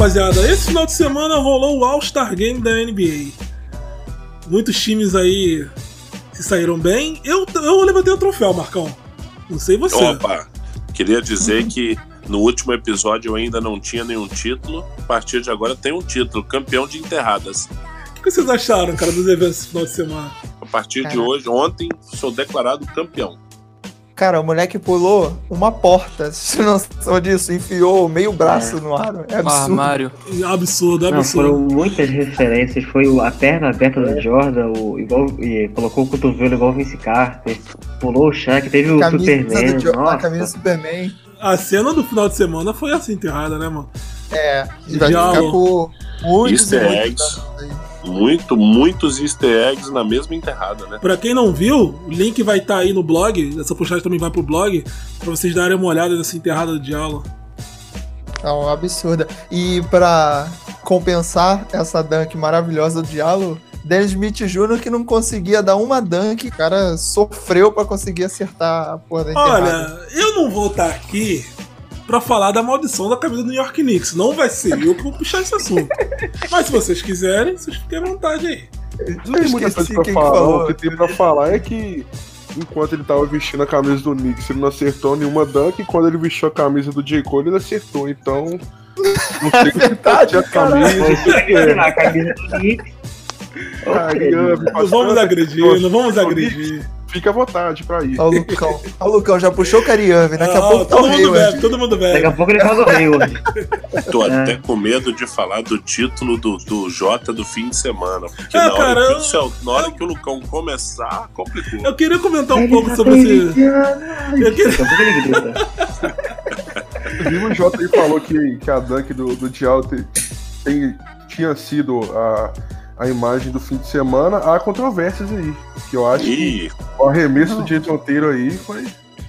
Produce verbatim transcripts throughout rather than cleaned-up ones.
rapaziada, esse final de semana rolou o All-Star Game da N B A. Muitos times aí se saíram bem. Eu, eu levantei o troféu, Marcão. Não sei você. Opa, queria dizer que no último episódio eu ainda não tinha nenhum título. A partir de agora tem um título, campeão de enterradas. O que vocês acharam, cara, dos eventos esse final de semana? A partir Cara. de hoje, ontem, sou declarado campeão. Cara, o moleque pulou uma porta, você não sabe disso, enfiou meio braço É. no ar. É Um absurdo. armário. Absurdo, Não, absurdo. foram muitas referências. Foi o- a perna aberta do Jordan, o, igual, e colocou o cotovelo igual o Vince Carter, pulou o Shaq, teve o Camisa Superman. do Jo- a Nossa, camisa do Superman. A cena do final de semana foi assim, enterrada, né, mano? É, e vai Diallo. ficar por muitos e Easter muitos eggs. anos aí. Muito, muitos easter eggs na mesma enterrada, né? Pra quem não viu, o link vai estar aí no blog. Essa postagem também vai pro blog. Pra vocês darem uma olhada nessa enterrada do Diallo. Não, absurda. E pra compensar essa dunk maravilhosa do Diallo, Dennis Smith Júnior que não conseguia dar uma dunk, o cara sofreu pra conseguir acertar a porra da enterrada. Olha, eu não vou estar aqui pra falar da maldição da camisa do New York Knicks. Não vai ser eu que vou puxar esse assunto. Mas se vocês quiserem, vocês fiquem à vontade aí. Não tem muita esqueci coisa pra quem que falar. falou. O que tem pra falar é que enquanto ele tava vestindo a camisa do Knicks, ele não acertou nenhuma dunk, e quando ele vestiu a camisa do J. Cole, ele acertou. Então, não sei o que verdade, a camisa. foi isso, a camisa do Knicks. Caramba, Não vamos agredir, não vamos agredir. Fica à vontade pra ir. Olha o Lucão. Olha o Lucão, já puxou o Cariame. Daqui a Ah, pouco tá o todo mundo Hayward. bebe, todo mundo Daqui a bebe. pouco ele faz o rei hoje. Tô É. até com medo de falar do título do, do Jota do fim de semana. Porque É, na, hora cara, que eu- o Cel- na hora que o Lucão começar, complicou. Eu queria comentar um pouco sobre esse. Eu queria... Daqui a pouco ele grita. Inclusive o Jota aí falou que, que a dunk do, do Diallo te- tem- tinha sido a, a imagem do fim de semana. Há controvérsias aí. Que eu acho que Ih, o arremesso do Jason Taylor aí foi.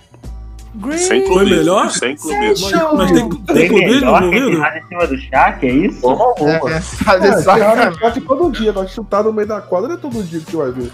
sem Foi clubismo. melhor? Sem clubismo. Mas tem, tem Foi clubismo melhor que envolvido? enterrada em cima do Shaq, é isso? Toma uma. É, fazer É, sacanagem. quase todo dia, vai chutar no meio da quadra, não é todo dia que você vai ver.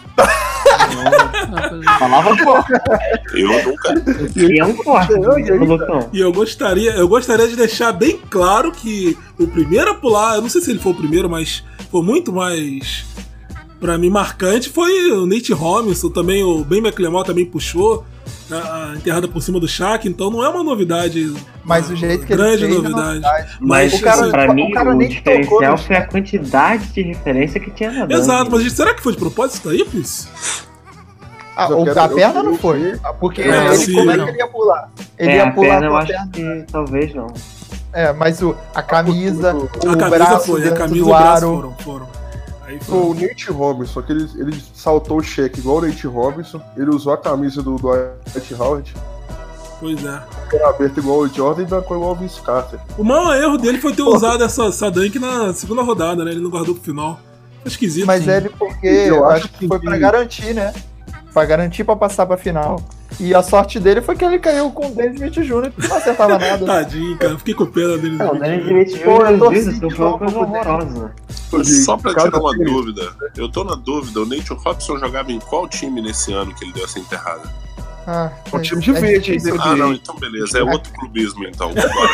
Falava forte. Eu nunca. E é um forte, Eu, e aí, o Lucão. E eu gostaria, eu gostaria de deixar bem claro que o primeiro a pular, eu não sei se ele foi o primeiro, mas foi muito mais, pra mim, marcante, foi o Nate Robinson, também o Ben McLemore também puxou a, a enterrada por cima do Shaq, então não é uma novidade. Mas o uma jeito que ele grande fez é novidade. novidade. Mas, O cara- pra o mim, cara o nem tocou diferencial no foi a quantidade de referência que tinha na dunk. Exato, mas será que foi de propósito isso daí, Pris? Ah, Eu o- quero- a eu perna quero não foi. ver. Porque É, ele, sim, como é não. que ele ia pular? Ele É, ia a pular perna eu com a acho perna. que talvez não. É, mas o, a camisa, o A camisa braço foi, a dentro camisa e do o braço aro. foram, foram. Aí Foi foi. o Nate Robinson, que ele, ele saltou o cheque igual o Nate Robinson. Ele usou a camisa do Dwight Howard, Pois é. que era aberta igual o Jordan e dancou igual o Vince Carter. O maior erro dele foi ter usado essa, essa dunk na segunda rodada, né? Ele não guardou pro final. Foi esquisito. Mas sim. ele porque Eu eu acho acho que que- foi pra garantir, né? Pra garantir pra passar pra final. E a sorte dele foi que ele caiu com o Dennis Smith Júnior que não acertava nada. Tadinho, cara. Fiquei com pena dele. Não, o Dennis Smith Pô, eu Júnior torci às vezes de foi uma novo coisa pro Dennis. horrorosa. Só pra Cada tirar uma time. dúvida, eu tô na dúvida, o Nate Robinson jogava em qual time nesse ano que ele deu essa enterrada? Ah, O time de verde aí difícil. dele. Ah, não, então beleza, é outro clubismo então. Vambora.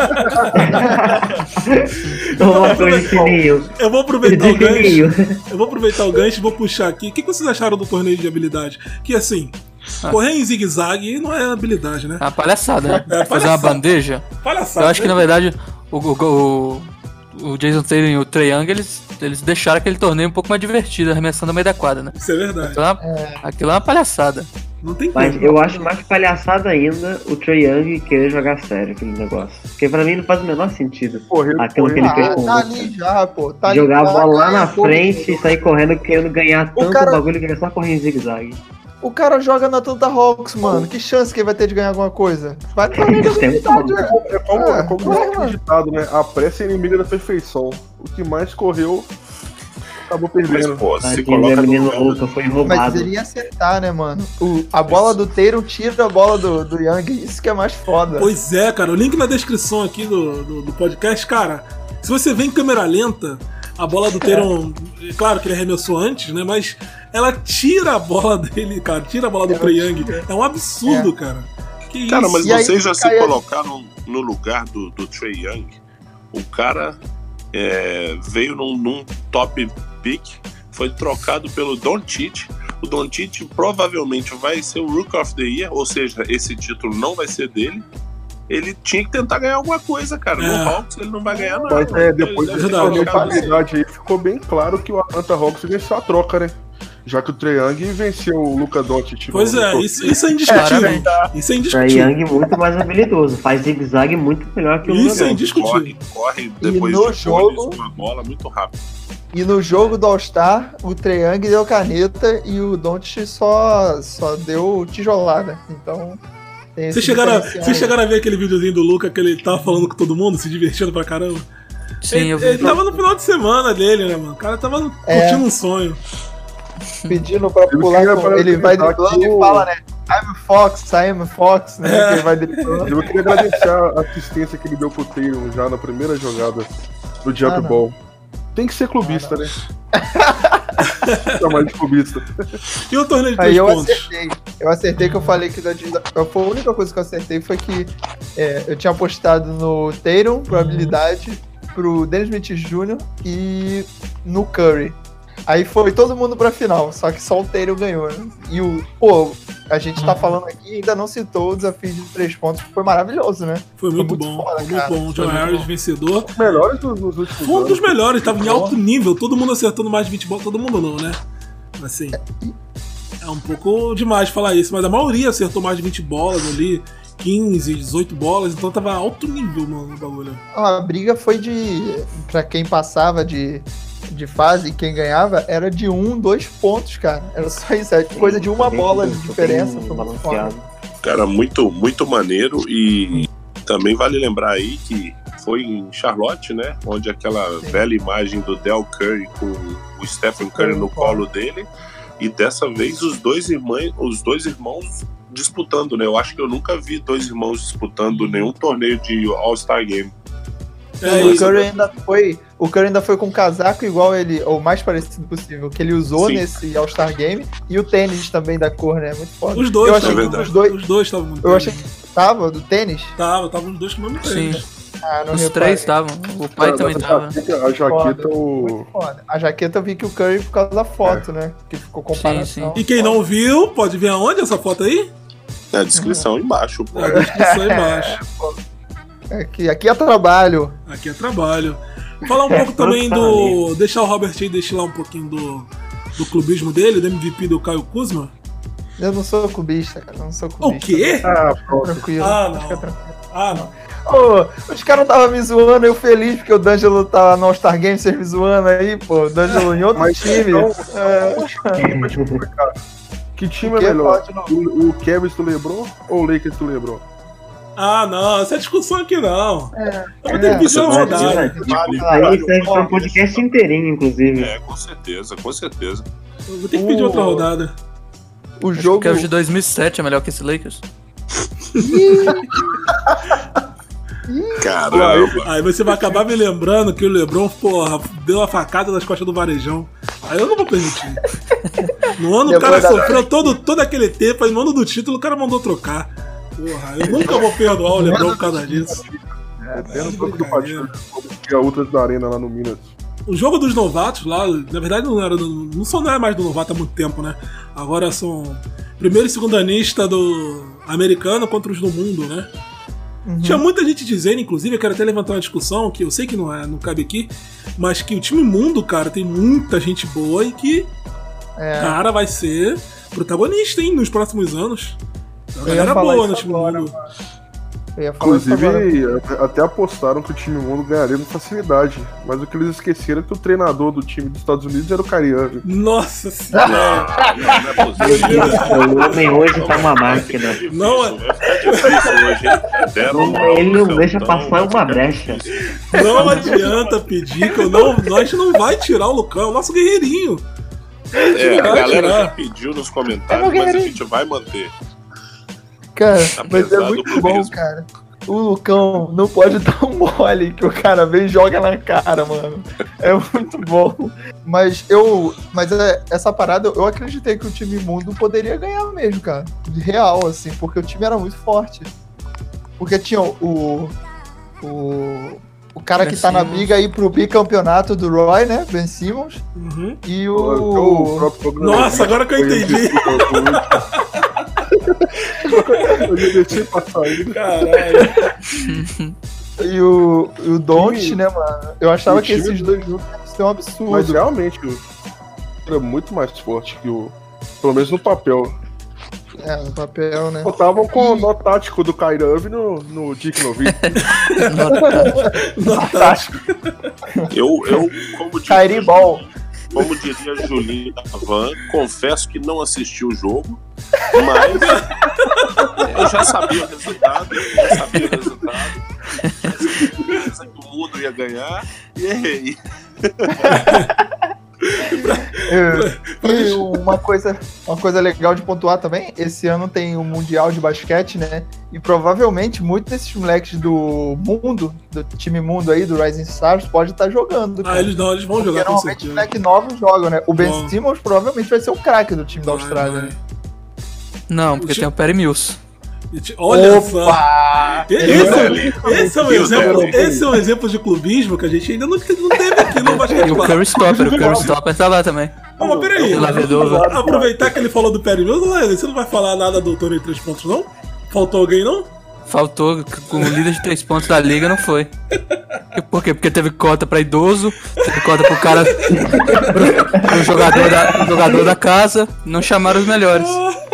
Uma coisa de fininho. Eu vou aproveitar o De gancho. fininho. Eu vou aproveitar o gancho e vou puxar aqui. O que vocês acharam do torneio de habilidade? Que assim, Ah. correr em zigue-zague não é habilidade, né? É uma palhaçada, né? É, Fazer uma palhaçada. bandeja. Palhaçada. Eu acho que, na né? verdade, o, o, o, o Jason Tatum e o Trae Young, eles, eles deixaram aquele torneio um pouco mais divertido, arremessando no meio da quadra, né? Isso é verdade. Aquilo é uma, aquilo é uma palhaçada. Não tem Mas como. eu acho mais palhaçada ainda o Trae Young querer jogar sério aquele negócio. Porque pra mim não faz o menor sentido. Correu, Aquilo que ele correu. fez Ah, com o tá Lucas. ali já, pô. Tá ali, Jogar a tá bola lá lá, na pô. frente e sair correndo querendo ganhar O tanto cara- bagulho que ele só correr em zigue-zague. O cara joga na Atlanta Hawks, mano. Que chance que ele vai ter de ganhar alguma coisa? Vai estar na habilidade, Tem- né? É como, é como Ah, diz aquele ditado, né? A pressa é inimiga da perfeição. O que mais correu acabou Mas, perdendo. pô, se Tadinho, coloca meu no menino lugar louco foi Mas roubado. ele ia acertar, né, mano? O, a bola do Tatum tira a bola do, do Young. Isso que é mais foda. Pois é, cara. O link na descrição aqui do, do, do podcast, cara. Se você vê em câmera lenta, a bola do Tatum, é. Claro que ele arremessou antes, né? Mas ela tira a bola dele, cara. Tira a bola do É, Trae Young. É um absurdo, É. cara. Que isso? Cara, mas E aí vocês já se cai a- colocaram no lugar do, do Trae Young? O cara é, veio num, num top pick, foi trocado pelo Doncic. O Doncic provavelmente vai ser o Rookie of the Year, ou seja, esse título não vai ser dele. Ele tinha que tentar ganhar alguma coisa, cara. É. No Hawks ele não vai ganhar nada. Mas é, depois Ele dessa deve ter colocado rivalidade aí, ficou bem claro que o Atlanta Hawks venceu a troca, né? Já que o Trae Young venceu o Luka Doncic. Pois no- é, no- isso, isso é indiscutível. Isso é Trae indiscutível. Young muito mais habilidoso, faz zigue-zague muito melhor que o Isso é Luka. indiscutível. corre, corre depois no de jogo- com a bola muito rápido. E no jogo do All-Star, o Trae Young deu caneta e o Doncic só, só deu tijolada. Então, tem esse Vocês chegaram, a- diferencial vocês aí. chegaram a ver aquele videozinho do Luca que ele tava falando com todo mundo, se divertindo pra caramba? Sim, ele, eu vi. ele tava no final de semana dele, né, mano? O cara tava É. curtindo um sonho. Pedindo pra Eu pular, queria com- para- ele vai que driblando o- e fala, né? I'm a Fox, I'm a Fox, né? É. Que ele vai driblando. Eu queria agradecer a assistência que ele deu pro Tatum já na primeira jogada do Jump Ah, não. Ball. Tem que ser clubista, né? Chamar de clubista. E o torneio de Aí três eu pontos? acertei. Eu acertei que eu falei que da foi a única coisa que eu acertei foi que é, eu tinha apostado no Tatum, probabilidade, pro Dennis Smith Júnior e no Curry. Aí foi todo mundo pra final, só que só o Tatum ganhou, né? E o, pô, a gente tá falando aqui e ainda não citou o desafio de três pontos, que foi maravilhoso, né? Foi muito muito bom, foda, foi muito cara. bom. John Foi muito Harris, bom. vencedor. Os melhores dos, dos últimos Foi um dos anos. melhores, tava em alto nível, todo mundo acertando mais de vinte bolas, todo mundo não, né? Assim, é um pouco demais falar isso, mas a maioria acertou mais de vinte bolas ali, quinze, dezoito bolas, então tava alto nível, mano, o bagulho. A briga foi de. Pra quem passava de, de fase e quem ganhava, era de um, dois pontos, cara. Era só isso, era coisa de uma Bem- bola de bem diferença. Foi muito balanceado. foda. Cara, muito, muito maneiro. E também vale lembrar aí que foi em Charlotte, né? Onde aquela Sim. bela imagem do Del Curry com o Stephen Curry no colo dele. E dessa vez os dois irmãos, os dois irmãos disputando, né? Eu acho que eu nunca vi dois irmãos disputando nenhum torneio de All-Star Game. É o isso. Curry ainda foi. O Curry ainda foi com um casaco igual ele, ou mais parecido possível, que ele usou Sim. nesse All-Star Game. E o tênis também da cor, né? Muito foda. Os dois, eu achei é que verdade. os dois. os dois estavam muito Eu bem. achei que tava, do tênis. Tava, tava os dois com o mesmo tênis. Sim, Ah, não os reparei. três estavam. O pai Mas também a tava. jaqueta- A jaqueta, o. Muito foda. A jaqueta eu vi que o Curry por causa da foto, né? Que ficou comparação. Sim, sim. E quem não viu, pode ver aonde essa foto aí? Na descrição embaixo, pô. Na descrição aí embaixo. Aqui, aqui é trabalho. Aqui é trabalho. Falar um pouco também do. Deixar o Robert aí destilar um pouquinho do, do clubismo dele, do M V P do Caio Kuzma. Eu não sou clubista, cara. Eu não sou O clubista. quê? Ah, pronto. Tranquilo. Ah, não. Fica tranquilo. Ah, não. Ô, os caras estavam me zoando, eu feliz porque o D'Angelo tava no All-Star Game, vocês me zoando aí, pô. O D'Angelo em outro Mas time. então, É, Que time é Que melhor? pode não. O, o Cavs do LeBron ou o Lakers do LeBron? Ah, não. Essa discussão aqui não. é, Eu vou ter que pedir uma Mas, rodada. Isso aí serve pra um podcast inteirinho, inclusive. É, com certeza, com certeza. Eu vou ter que pedir O- outra rodada. o jogo. Porque o de dois mil e sete é melhor que esse Lakers. Caramba. Aí você vai acabar me lembrando que o LeBron, porra, deu a facada nas costas do Varejão. Aí eu não vou permitir. No ano o cara Depois da- sofreu todo, todo aquele tempo, aí no ano do título o cara mandou trocar. Porra, eu nunca vou perdoar o LeBron por causa disso. Tendo o banco do brincadeira. Patinho, tinha outras da arena lá no Minas. O jogo dos novatos lá, na verdade não era do- não só não é mais do novato há muito tempo, né? Agora são primeiro e segundo anista do americano contra os do mundo, né? Uhum. Tinha muita gente dizendo, inclusive, eu quero até levantar uma discussão, que eu sei que não é, não cabe aqui, mas que o time mundo, cara, tem muita gente boa e que, É, cara, vai ser protagonista, hein, nos próximos anos. Tem uma Eu ia galera falar boa no isso time agora, mundo. eu ia falar isso agora. Inclusive, até- até apostaram que o time mundo ganharia com facilidade. Mas o que eles esqueceram é que o treinador do time dos Estados Unidos era o Kyrie Irving. Nossa senhora! Não, não é possível. O homem hoje tá uma máquina. Não, é- Vai ficar difícil hoje, hein? Deram Não, moral ele pro não Celtão, deixa passar vai uma ficar brecha. difícil. Não adianta pedir que eu não, nós não vai tirar o Lucão, é o nosso guerreirinho. É, a Vai galera tirar. já pediu nos comentários, mas a gente vai manter. Cara, mas é Apesar do muito bom, clubismo. cara. O Lucão não pode dar um mole que o cara vem e joga na cara, mano. É muito bom. Mas eu. Mas é, essa parada, eu acreditei que o time mundo poderia ganhar mesmo, cara. De real, assim, porque o time era muito forte. Porque tinha o. O. O cara que tá na briga aí pro bicampeonato do Roy, né? Ben Simmons. Uhum. E O o. próprio Nossa, agora que eu entendi. Eu já deixei passar aí. Caralho. E o, e o Doncic, Time- né, mano? Eu achava o que esses time- dois juntos iam ser um absurdo. Mas realmente, o é muito mais forte que o. Pelo menos no papel. É, no papel, né? Botavam com o nó tático do Kyrie Irving no, no Dick Nowitzki. Fantástico. Eu, eu como diria, Kyrie Ball. como diria Julinho da Van, confesso que não assisti o jogo, mas eu já sabia o resultado, eu já sabia o resultado. Eu certeza que o mundo ia ganhar e errei. E uma coisa, uma coisa legal de pontuar também, esse ano tem o Mundial de Basquete, né? E provavelmente muitos desses moleques do mundo, do time mundo aí, do Rising Stars, pode estar jogando. Ah, cara. eles não, eles vão Porque jogar com normalmente certeza. moleques novos jogam, né? O Ben Bom. Simmons provavelmente vai ser o craque do time da Vai, Austrália, vai. né? Não, porque tem o Perry Mills. E ti- Olha só. Opa! E- Esse, é- esse é um Deus, exemplo, Deus. esse é um exemplo de clubismo que a gente ainda não, te- não teve aqui no E o basquetebol. Curry Stopper, o Curry Stopper tá lá também. Ah, mas peraí, O Lavedova. aproveitar que ele falou do Perry Mills, Laila, você não vai falar nada do Tony Três Pontos, não? Faltou alguém, não? Faltou, com o líder de três pontos da liga, não foi. E por quê? Porque teve cota pra idoso, teve cota pro cara, pro, pro jogador, da, pro jogador da casa, não chamaram os melhores.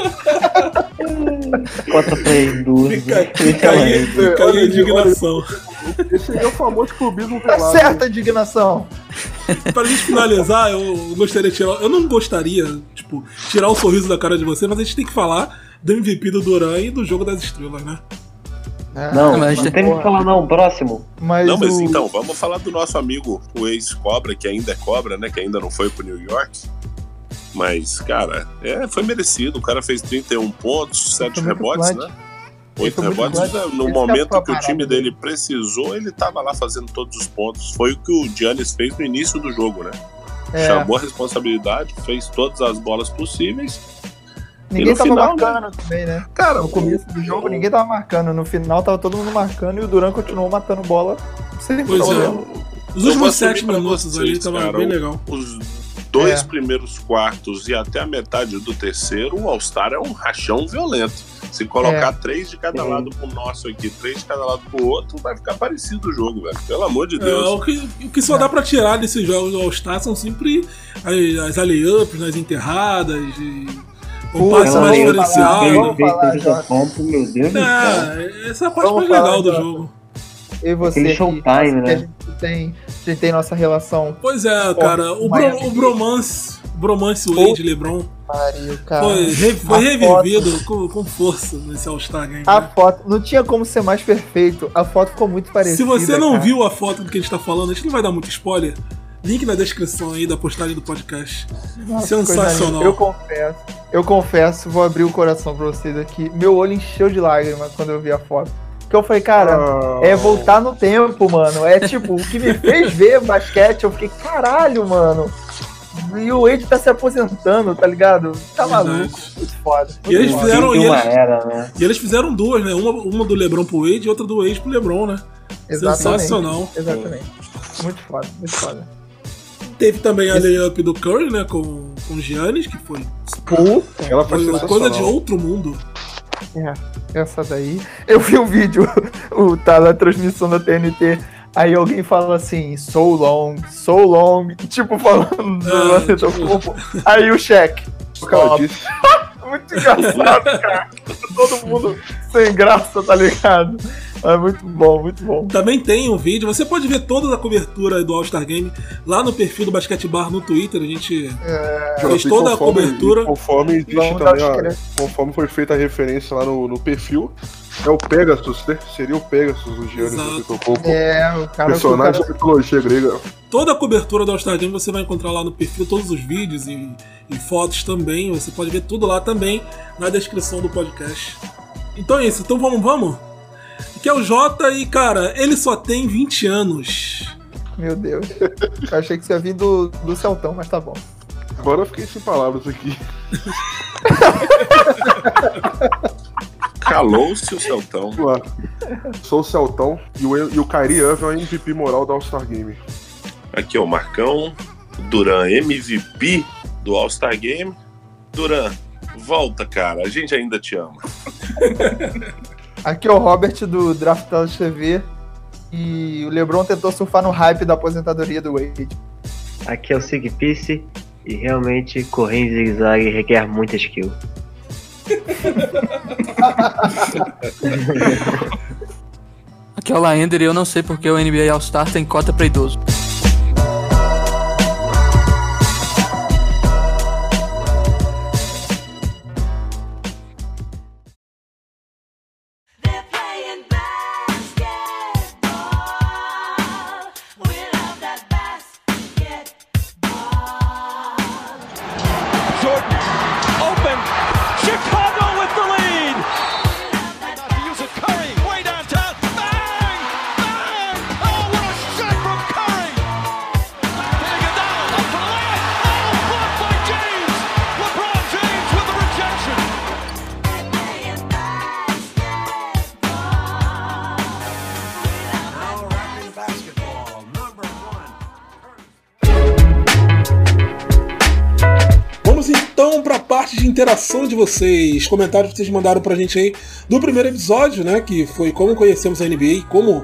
Cota pra idoso. Fica, fica aí, fica aí a indignação. Esse aí é o famoso clubismo Tá velado. certa a indignação. Pra gente finalizar, eu gostaria de tirar. Eu não gostaria, tipo, tirar o sorriso da cara de você, mas a gente tem que falar do M V P do Duran e do Jogo das Estrelas, né? É, Não, mas não tem- tem o que falar não, próximo. mas Não, mas o- então, vamos falar do nosso amigo, o ex-Cobra, que ainda é Cobra, né? Que ainda não foi pro New York. Mas, cara, é, foi merecido. O cara fez trinta e um pontos, sete muito rebotes, clutch. né? Ele Oito foi muito rebotes. clutch. né? Esse No que é momento a que o time parada dele precisou, ele tava lá fazendo todos os pontos. Foi o que o Giannis fez no início do jogo, né? é, Chamou a responsabilidade, fez todas as bolas possíveis. ninguém no tava final, marcando também, né? Cara, No começo do jogo ninguém tava marcando, no final tava todo mundo marcando e o Duran continuou matando bola sem Pois é. problema. Os Eu últimos vou assumir sete pra minutos vocês, ali tava cara, bem o- legal. Os dois É. primeiros quartos e até a metade do terceiro, o All-Star é um rachão violento. Se colocar É. três de cada Sim. lado pro nosso aqui, três de cada lado pro outro, vai ficar parecido o jogo, velho. Pelo amor de É, Deus. o, que, o que só dá pra tirar desses jogos do All-Star são sempre as, as alley-ups, nas enterradas, e o Pô, passe ela mais não diferencial. fala- Vamos Ele fez falar, todo Jota. esse ponto, meu Deus do céu. É, essa é a parte Vamos mais falar, legal do Jota. jogo. Eu e você Aquele aqui, showtime, que né? a gente tem, a gente tem nossa relação. Pois é, Pô, cara, o, Miami bro, o bromance, bromance Wade Lebron Pariu, cara. foi, re- foi A revivido com, com força nesse All-Star Game. A né? foto, não tinha como ser mais perfeito. A foto ficou muito parecida. Se você não cara. viu a foto do que a gente tá falando, a gente não vai dar muito spoiler. Link na descrição aí da postagem do podcast. Nossa, Sensacional. coisa linda. Eu confesso, eu confesso, vou abrir o coração pra vocês aqui. Meu olho encheu de lágrimas quando eu vi a foto. Porque eu falei, cara, Ah, é voltar no tempo, mano. É tipo, o que me fez ver basquete, eu fiquei, caralho, mano. E o Wade tá se aposentando, tá ligado? Tá Verdade. maluco. Muito foda. E eles Muito fizeram- foda. Fim de uma eles- era, né? E eles fizeram duas, né? Uma, uma do LeBron pro Wade e outra do Wade pro LeBron, né? Exatamente. Sensacional. Exatamente. Muito foda, muito foda. Teve também a layup do Curry, né? Com, com o Giannis, que foi, Puta, Ela foi foi uma sensacional. coisa de outro mundo. é, essa daí. Eu vi um vídeo, o, tá na transmissão da T N T. Aí alguém fala assim, so long, so long, tipo falando do Ah, lance do tipo- corpo. Aí o cheque. O cara disse. Muito engraçado, cara. Todo mundo sem graça, tá ligado? É muito bom, muito bom. Também tem um vídeo, você pode ver toda a cobertura do All-Star Game lá no perfil do Basquete Bar no Twitter. A gente fez E toda a conforme- cobertura. e Conforme existe Vamos dar também, os a- créditos. conforme foi feita a referência lá no, no perfil, é o Pegasus, né? Seria o Pegasus, o Giannis Exato. Antetokounmpo. É, o cara. Personagem o da cara mitologia grega. Toda a cobertura do All-Star Game você vai encontrar lá no perfil, todos os vídeos e, e fotos também. Você pode ver tudo lá também na descrição do podcast. Então é isso, então vamos, vamos? Que é o Jota e, cara, ele só tem vinte anos. Meu Deus. Eu achei que você ia vir do, do Celtão, mas tá bom. Agora eu fiquei sem palavras aqui. Calou-se o Celtão. Vamos lá. Sou o Celtão e o, e o Kyrie Irving é o M V P moral do All-Star Game. Aqui é o Marcão, Duran M V P do All-Star Game. Duran, volta, cara, a gente ainda te ama. Aqui é o Robert do Draftados T V e o LeBron tentou surfar no hype da aposentadoria do Wade. Aqui é o Sig Piece e realmente correr em zigue-zague requer muita skill. Aqui é o Laender e eu não sei porque o N B A All-Star tem cota pra idoso. De interação de vocês, comentários que vocês mandaram pra gente aí do primeiro episódio, né, que foi como conhecemos a N B A, como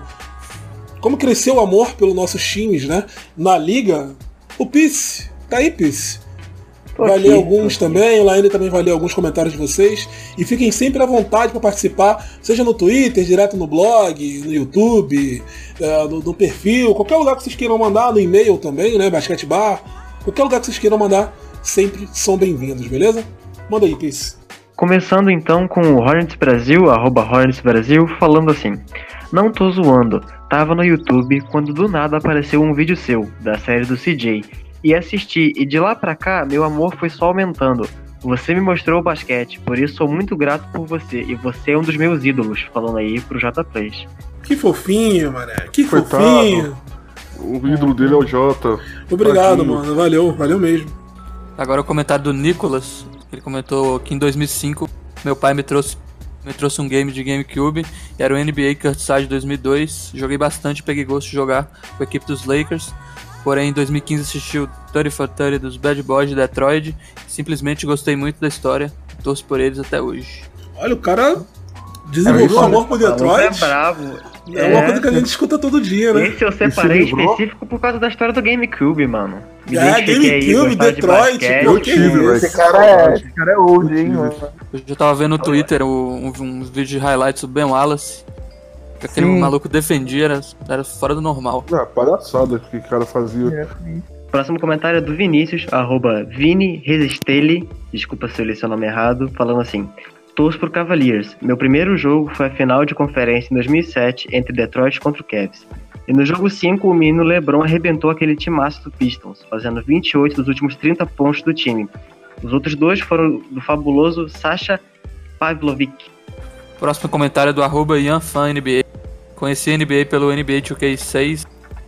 como cresceu o amor pelos nossos times, né, na liga. O Pice, tá aí, Pice? Vai ler alguns também, o Laine também vai ler alguns comentários de vocês, e fiquem sempre à vontade para participar, seja no Twitter, direto no blog, no YouTube, uh, no, no perfil, qualquer lugar que vocês queiram mandar, no e-mail também, né, Basquete Bar, qualquer lugar que vocês queiram mandar, sempre são bem-vindos, beleza? Manda aí, Pice. Começando então com o Hornets Brasil, arroba Hornets Brasil, falando assim: não tô zoando, tava no YouTube quando do nada apareceu um vídeo seu, da série do C J, e assisti, e de lá pra cá meu amor foi só aumentando. Você me mostrou o basquete, por isso sou muito grato por você, e você é um dos meus ídolos, falando aí pro J-Plays. Que fofinho, mané, que Coitado. fofinho. O ídolo dele é o Jota. Obrigado, Tadinho. mano, valeu, valeu mesmo. Agora o comentário do Nicolas. Ele comentou que em dois mil e cinco meu pai me trouxe, me trouxe um game de GameCube, e era o N B A Courtside dois mil e dois. Joguei bastante e peguei gosto de jogar com a equipe dos Lakers. Porém, em dois mil e quinze assisti o trinta for trinta dos Bad Boys de Detroit. Simplesmente gostei muito da história. Torço por eles até hoje. Olha, o cara desenvolveu amor por Detroit. É bravo. É uma coisa que a gente escuta todo dia, né? Esse eu separei específico por causa da história do GameCube, mano. Me É, identifiquei aí, GameCube, gostar de Detroit, basquete. pô, que isso? Esse cara é, esse cara é old, hein, mano. Eu já tava vendo no Twitter um, um, uns vídeos de highlights do Ben Wallace. Que aquele Sim. maluco defendia, era, era fora do normal. Ah, palhaçada que o cara fazia. É. Próximo comentário é do Vinícius, arroba Vini Resistelli, desculpa se eu li seu nome errado, falando assim: torço pro Cavaliers. Meu primeiro jogo foi a final de conferência em dois mil e sete entre Detroit contra o Cavs. E no jogo cinco, o menino LeBron arrebentou aquele timaço do Pistons, fazendo vinte e oito dos últimos trinta pontos do time. Os outros dois foram do fabuloso Sasha Pavlovic. Próximo comentário é do arroba IanFanNBA. Conheci a N B A pelo N B A dois K seis,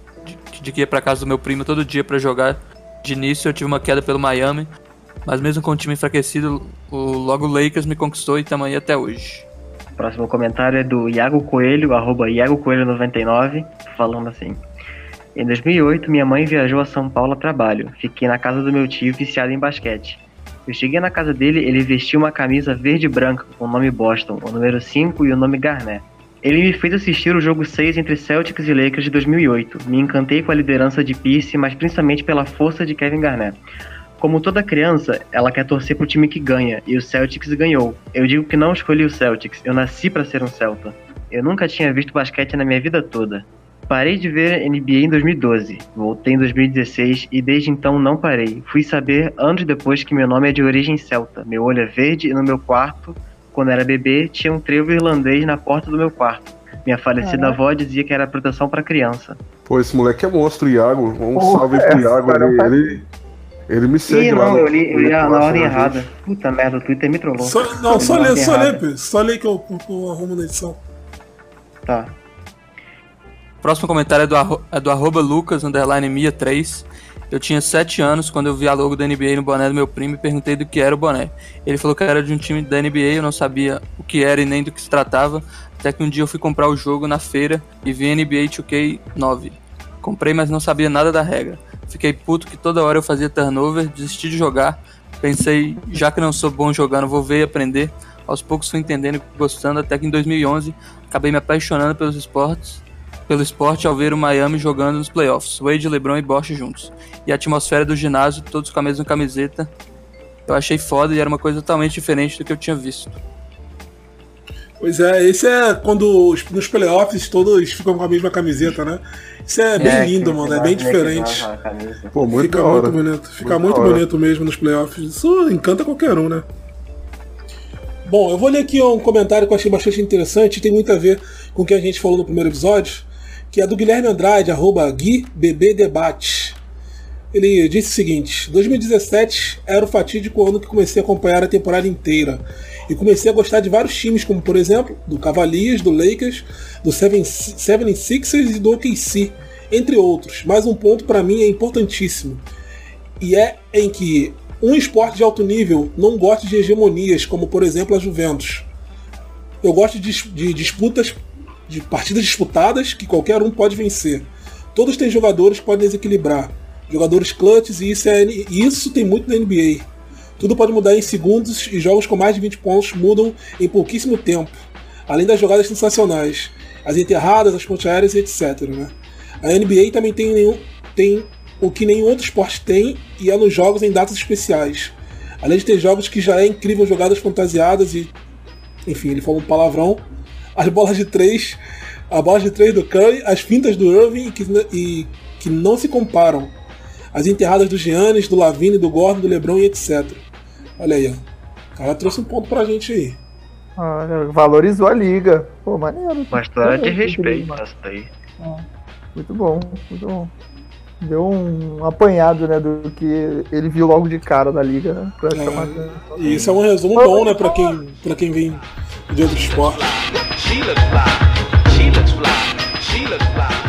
de, de que ia pra casa do meu primo todo dia pra jogar. De início eu tive uma queda pelo Miami, mas mesmo com o time enfraquecido, o logo Lakers me conquistou e tamanho até hoje. Próximo comentário é do Iago Coelho, arroba Iago Coelho noventa e nove, falando assim: em dois mil e oito, minha mãe viajou a São Paulo a trabalho. Fiquei na casa do meu tio viciado em basquete. Eu cheguei na casa dele, ele vestiu uma camisa verde e branca com o nome Boston, o número cinco e o nome Garnett. Ele me fez assistir o jogo seis entre Celtics e Lakers de dois mil e oito. Me encantei com a liderança de Pierce, mas principalmente pela força de Kevin Garnett. Como toda criança, ela quer torcer pro time que ganha, e o Celtics ganhou. Eu digo que não escolhi o Celtics, eu nasci pra ser um Celta. Eu nunca tinha visto basquete na minha vida toda. Parei de ver N B A em dois mil e doze, voltei em dois mil e dezesseis e desde então não parei. Fui saber anos depois que meu nome é de origem celta, meu olho é verde e no meu quarto, quando era bebê, tinha um trevo irlandês na porta do meu quarto. Minha falecida Caraca. avó dizia que era proteção pra criança. Pô, esse moleque é monstro, Iago. Um Pô, salve é, pro Iago. cara, Ele, tá- ele, ele me segue Ih, lá. não, no- eu li, eu li na no- ordem no- errada. Puta merda, o Twitter me trollou. Só, não, só Na lê, ordem só lê, errada. Pedro. Só lê que eu, que eu arrumo na edição. Tá. Próximo comentário é do, arro- é do arroba Lucas, underline Mia três. Eu tinha sete anos quando eu vi a logo da N B A no boné do meu primo e perguntei do que era o boné. Ele falou que era de um time da N B A, eu não sabia o que era e nem do que se tratava, até que um dia eu fui comprar o jogo na feira e vi N B A dois K nove. Comprei, mas não sabia nada da regra. Fiquei puto que toda hora eu fazia turnover, desisti de jogar. Pensei, já que não sou bom jogando, vou ver e aprender. Aos poucos fui entendendo e gostando, até que em dois mil e onze acabei me apaixonando pelos esportes, pelo esporte ao ver o Miami jogando nos playoffs, Wade, LeBron e Bosh juntos. E a atmosfera do ginásio, todos com a mesma camiseta, eu achei foda e era uma coisa totalmente diferente do que eu tinha visto. Pois é, esse é quando os, nos playoffs todos ficam com a mesma camiseta, né? Isso é bem É, lindo, que mano, você é bem gosta, né, que diferente. gosta da camisa. Pô, muito Fica da hora. muito bonito, fica Muito muito da hora. bonito mesmo nos playoffs. Isso encanta qualquer um, né? Bom, eu vou ler aqui um comentário que eu achei bastante interessante, tem muito a ver com o que a gente falou no primeiro episódio, que é do Guilherme Andrade, arroba Gui B B Debate. Ele disse o seguinte: dois mil e dezessete era o fatídico ano que comecei a acompanhar a temporada inteira e comecei a gostar de vários times, como por exemplo do Cavaliers, do Lakers, do setenta e seis ers e do O K C, entre outros. Mas um ponto para mim é importantíssimo, e é em que um esporte de alto nível não gosta de hegemonias, como por exemplo a Juventus. Eu gosto de, de disputas, de partidas disputadas que qualquer um pode vencer. Todos têm jogadores que podem desequilibrar, jogadores clutches, e isso, é, isso tem muito na N B A. Tudo pode mudar em segundos e jogos com mais de vinte pontos mudam em pouquíssimo tempo, além das jogadas sensacionais, as enterradas, as pontes aéreas, etcétera. Né? A N B A também tem, nenhum, tem o que nenhum outro esporte tem, e é nos jogos em datas especiais. Além de ter jogos que já é incrível, jogadas fantasiadas e... Enfim, ele falou um palavrão. As bolas de três, a bola de três do Curry, as fintas do Irving, e que, e, que não se comparam. As enterradas do Giannis, do Lavine, do Gordon, do LeBron e etcétera. Olha aí, ó. O cara trouxe um ponto pra gente aí. Olha, valorizou a liga. Pô, maneiro. Uma história de Maneiro, respeito, maneiro. essa daí. Muito bom, muito bom. Deu um apanhado, né, do que ele viu logo de cara na liga, né? Pra chamar atenção. E isso é um resumo bom, né, pra quem, pra quem vem de outro esporte. She looks fly. She looks fly. She looks fly.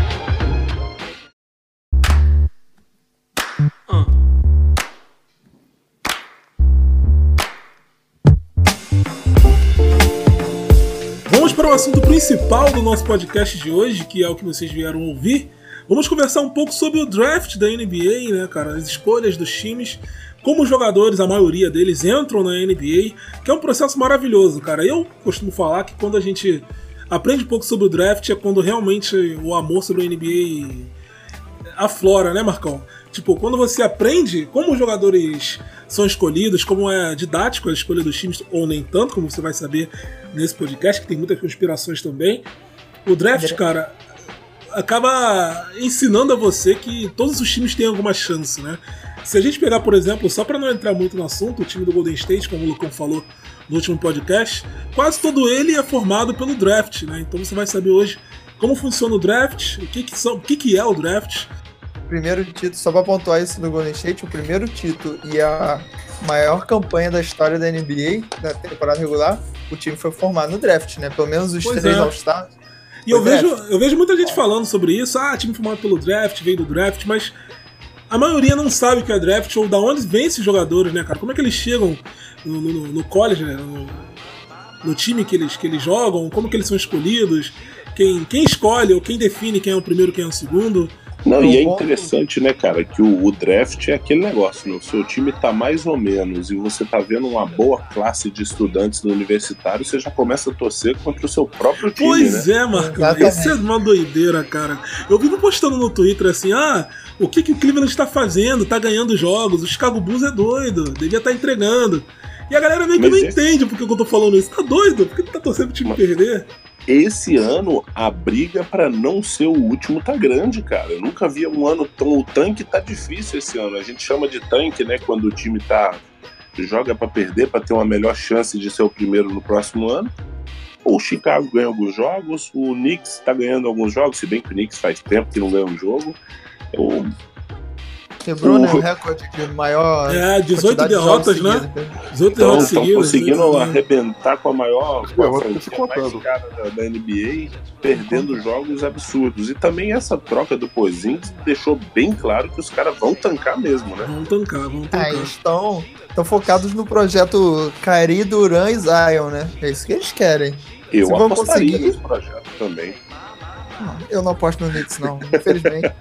Vamos para o assunto principal do nosso podcast de hoje, que é o que vocês vieram ouvir. Vamos conversar um pouco sobre o draft da N B A, né, cara? As escolhas dos times, como os jogadores, a maioria deles, entram na N B A, que é um processo maravilhoso, cara. Eu costumo falar que quando a gente aprende um pouco sobre o draft é quando realmente o amor sobre a N B A aflora, né, Marcão? Tipo, quando você aprende como os jogadores são escolhidos, como é didático a escolha dos times, ou nem tanto, como você vai saber nesse podcast, que tem muitas conspirações também. O draft, cara, acaba ensinando a você que todos os times têm alguma chance, né? Se a gente pegar, por exemplo, só para não entrar muito no assunto, o time do Golden State, como o Lucão falou no último podcast, quase todo ele é formado pelo draft, né? Então você vai saber hoje como funciona o draft, o que, que, são, o que, que é o draft. Primeiro título, só pra pontuar isso do Golden State, o primeiro título e a maior campanha da história da N B A, da temporada regular, o time foi formado no draft, né? Pelo menos os Pois três é. All-Stars. E eu Foi vejo, draft. eu vejo muita gente falando sobre isso, ah, time formado pelo draft, veio do draft, mas a maioria não sabe o que é draft ou da onde vem esses jogadores, né, cara? Como é que eles chegam no, no, no college, né? No, no time que eles, que eles jogam, como que eles são escolhidos, quem, quem escolhe ou quem define quem é o primeiro e quem é o segundo. Não, Então, e é ponto- interessante, né, cara, que o, o draft é aquele negócio, né? O seu time tá mais ou menos e você tá vendo uma boa classe de estudantes do universitário, você já começa a torcer contra o seu próprio time, Pois né? é, Marcão, Exatamente. isso é uma doideira, cara. Eu vivo postando no Twitter assim, ah, o que, que o Cleveland está fazendo? Tá ganhando jogos, o Chicago Bulls é doido, devia estar entregando. E a galera meio que Mas não esse- entende porque que eu tô falando isso. Tá doido? Por que tu tá torcendo pro time Mas- perder? Esse ano, a briga pra não ser o último tá grande, cara. Eu nunca vi um ano tão... O tanque tá difícil esse ano. A gente chama de tanque, né, quando o time tá... joga pra perder, pra ter uma melhor chance de ser o primeiro no próximo ano. O Chicago ganha alguns jogos, o Knicks tá ganhando alguns jogos, se bem que o Knicks faz tempo que não ganha um jogo. O... Quebrou, O- né, o recorde de maior. É, dezoito quantidade de derrotas, jogos né? seguidos. dezoito Então derrotas estão seguidas. conseguindo né? arrebentar com a maior com a Eu vou ficar se franquia mais contando. cara da, da N B A, perdendo jogos absurdos. E também essa troca do Porzingis deixou bem claro que os caras vão tancar mesmo, né? Vamos tancar, vamos Ah, tancar. eles estão estão focados no projeto Kyrie, Durant e Zion, né? É isso que eles querem. Eu Se vão apostaria conseguir- nesse projeto também. Não, eu não aposto no Knicks, não, infelizmente.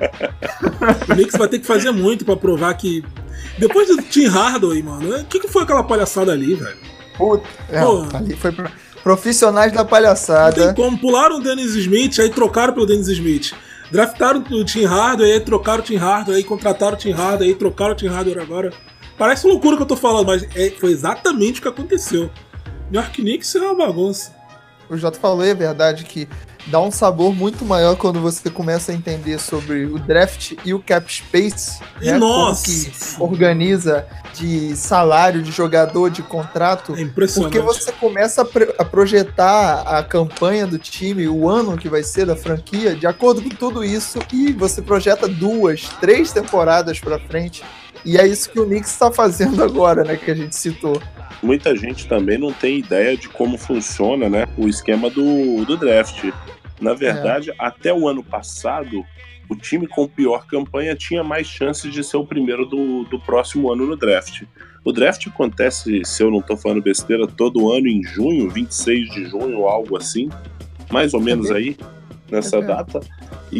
O Knicks vai ter que fazer muito pra provar que. Depois do Tim Hardaway, mano, o que, que foi aquela palhaçada ali, velho? Puta, é, Pô. ali foi pro- profissionais da Não tem palhaçada. como. Pularam o Dennis Smith, aí trocaram pelo Dennis Smith. Draftaram o Tim Hardaway, aí trocaram o Tim Hardaway, aí contrataram o Tim Hardaway, aí trocaram o Tim Hardaway agora. Parece loucura que eu tô falando, mas é- foi exatamente o que aconteceu. New York Knicks é uma bagunça. O Jota falou, e é verdade que dá um sabor muito maior quando você começa a entender sobre o draft e o cap space. E né, nossa! como que organiza de salário, de jogador, de contrato. É impressionante. Porque você começa a, pre- a projetar a campanha do time, o ano que vai ser da franquia, de acordo com tudo isso, e você projeta duas, três temporadas pra frente. E é isso que o Knicks está fazendo agora, né, que a gente citou. Muita gente também não tem ideia de como funciona, né, o esquema do, do draft. Na verdade, até o ano passado, o time com pior campanha tinha mais chances de ser o primeiro do, do próximo ano no draft. O draft acontece, se eu não tô falando besteira, todo ano em junho, vinte e seis de junho, algo assim, mais ou menos aí, nessa É mesmo. data.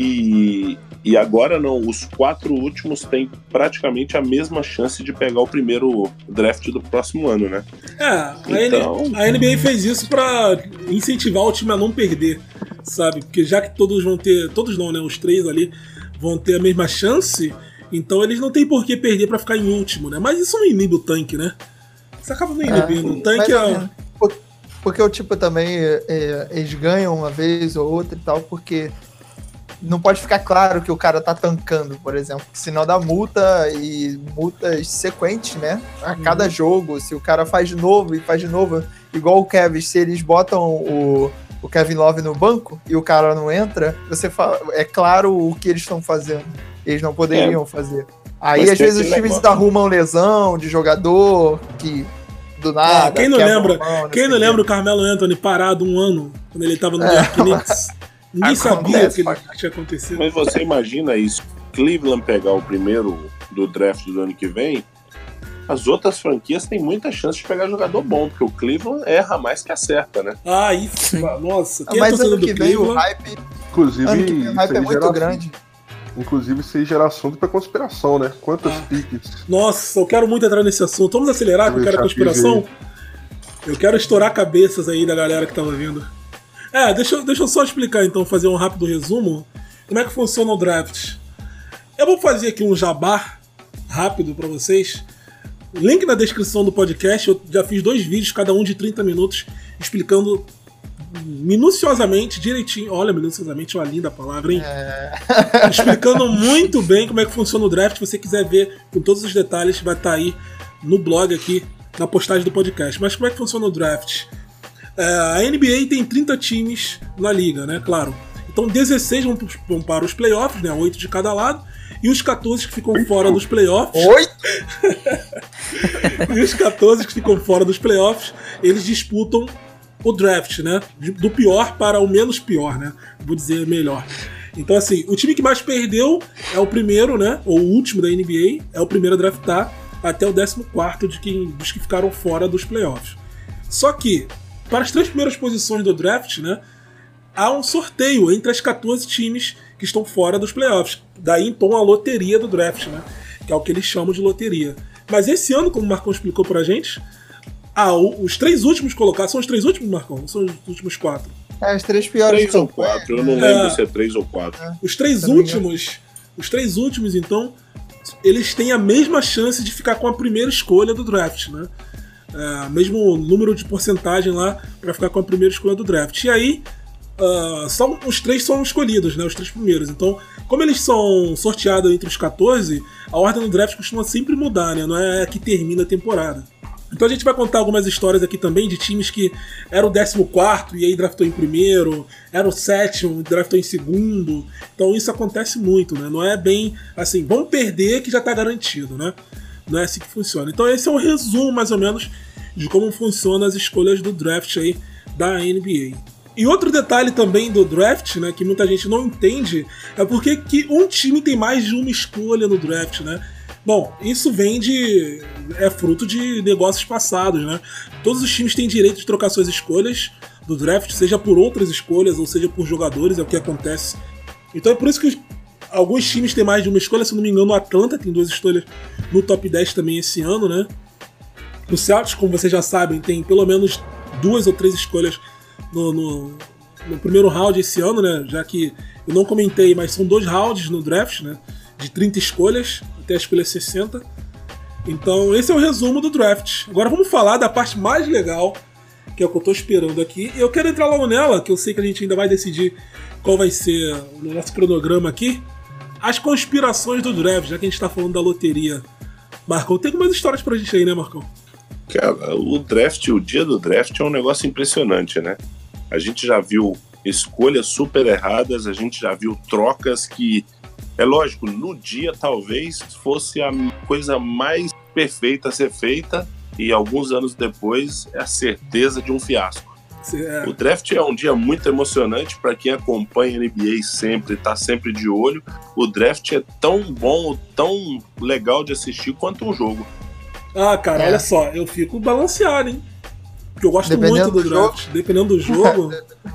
E, e agora não, os quatro últimos têm praticamente a mesma chance de pegar o primeiro draft do próximo ano, né? É, a, Então- N- a N B A fez isso pra incentivar o time a não perder, sabe? Porque já que todos vão ter, todos não, né? Os três ali vão ter a mesma chance, então eles não têm por que perder pra ficar em último, né? Mas isso não inibe o tanque, né? Isso acaba não inibindo. o tanque Mais ou é. menos. Por- Porque o tipo também, é, eles ganham uma vez ou outra e tal, porque não pode ficar claro que o cara tá tancando, por exemplo, senão dá multa e multas sequentes, né? A cada Uhum. jogo, se o cara faz de novo e faz de novo, igual o Kevin, se eles botam o, o Kevin Love no banco e o cara não entra, você fala, é claro o que eles estão fazendo. Eles não poderiam fazer. Aí, Mas às tem vezes, os aquele times negócio. arrumam lesão de jogador que do nada. Ah, quem não quebra lembra? a mão, Quem sei não o quê. lembra o Carmelo Anthony parado um ano quando ele tava no É, New York Knicks? Ninguém sabia acontece, o que, ele- que tinha acontecido. Mas você imagina isso, Cleveland pegar o primeiro do draft do ano que vem, as outras franquias têm muita chance de pegar jogador bom, porque o Cleveland erra mais que acerta, né? Ah, isso. Nossa, quem é Mas torcedor ano que do vem o Cleveland? hype, Inclusive, ano que vem o hype isso é aí muito gera- grande. Inclusive, isso aí gera assunto pra conspiração, né? Quantas Ah. piques? Nossa, eu quero muito entrar nesse assunto. Vamos acelerar que eu Eu quero já conspiração? Eu quero estourar cabeças aí da galera que tá ouvindo. É, deixa, eu- deixa eu só explicar então, fazer um rápido resumo. Como é que funciona o draft? Eu vou fazer aqui um jabá rápido pra vocês. Link na descrição do podcast. Eu já fiz dois vídeos, cada um de trinta minutos, explicando minuciosamente, direitinho. Olha, minuciosamente é uma linda palavra, hein? Explicando muito bem como é que funciona o draft. Se você quiser ver com todos os detalhes, vai estar aí no blog aqui, na postagem do podcast. Mas como é que funciona o draft? É, a N B A tem trinta times na liga, né? Claro. Então dezesseis vão, pros- vão para os playoffs, né? oito de cada lado. E os quatorze que ficam fora dos playoffs. Oito? E os quatorze que ficam fora dos playoffs, eles disputam o draft, né? De- Do pior para o menos pior, né? Vou dizer melhor. Então, assim, o time que mais perdeu é o primeiro, né? Ou o último da N B A, é o primeiro a draftar até o décimo quarto de quem, dos que ficaram fora dos playoffs. Só que, para as três primeiras posições do draft, né? Há um sorteio entre as quatorze times que estão fora dos playoffs. Daí, então, a loteria do draft, né? Que é o que eles chamam de loteria. Mas esse ano, como o Marcão explicou pra gente, ah, o- os três últimos colocados. São os três últimos, Marcão? Ou são os últimos quatro? É, as três piores Três ou campanhas. quatro, eu não É. lembro se é três ou quatro. Os três Se não me engano. últimos. Os três últimos, então, eles têm a mesma chance de ficar com a primeira escolha do draft, né? É, mesmo número de porcentagem lá pra ficar com a primeira escolha do draft. E aí, ah, só os três são escolhidos, né? Os três primeiros. Então, como eles são sorteados entre os quatorze, a ordem do draft costuma sempre mudar, né? Não é que termina a temporada. Então a gente vai contar algumas histórias aqui também de times que era o décimo quarto e aí draftou em primeiro, era o sétimo e draftou em segundo. Então isso acontece muito, né? Não é bem assim, vamos perder que já tá garantido, né? Não é assim que funciona. Então esse é um resumo mais ou menos de como funcionam as escolhas do draft aí da N B A. E outro detalhe também do draft, né, que muita gente não entende, é porque que um time tem mais de uma escolha no draft, né? Bom, isso vem de... é fruto de negócios passados, né? Todos os times têm direito de trocar suas escolhas do draft, seja por outras escolhas ou seja por jogadores, é o que acontece. Então é por isso que alguns times têm mais de uma escolha, se não me engano o Atlanta tem duas escolhas no top dez também esse ano, né? O Celtics, como vocês já sabem, tem pelo menos duas ou três escolhas no, no, no primeiro round esse ano, né? Já que eu não comentei, mas são dois rounds no draft, né? De trinta escolhas, até a escolha sessenta. Então esse é o resumo do draft. Agora vamos falar da parte mais legal, que é o que eu tô esperando aqui. Eu quero entrar logo nela, que eu sei que a gente ainda vai decidir qual vai ser o nosso cronograma aqui. As conspirações do draft, já que a gente tá falando da loteria. Marcão, tem algumas histórias pra gente aí, né, Marcão? Cara, o draft, o dia do draft é um negócio impressionante, né? A gente já viu escolhas super erradas, a gente já viu trocas que, é lógico, no dia talvez fosse a coisa mais perfeita a ser feita e alguns anos depois é a certeza de um fiasco. É. O draft é um dia muito emocionante para quem acompanha a N B A sempre, tá sempre de olho. O draft é tão bom, tão legal de assistir quanto um jogo. Ah, cara, É. olha só, eu fico balanceado, hein? Porque eu gosto Dependendo muito do do draft. Dependendo do jogo.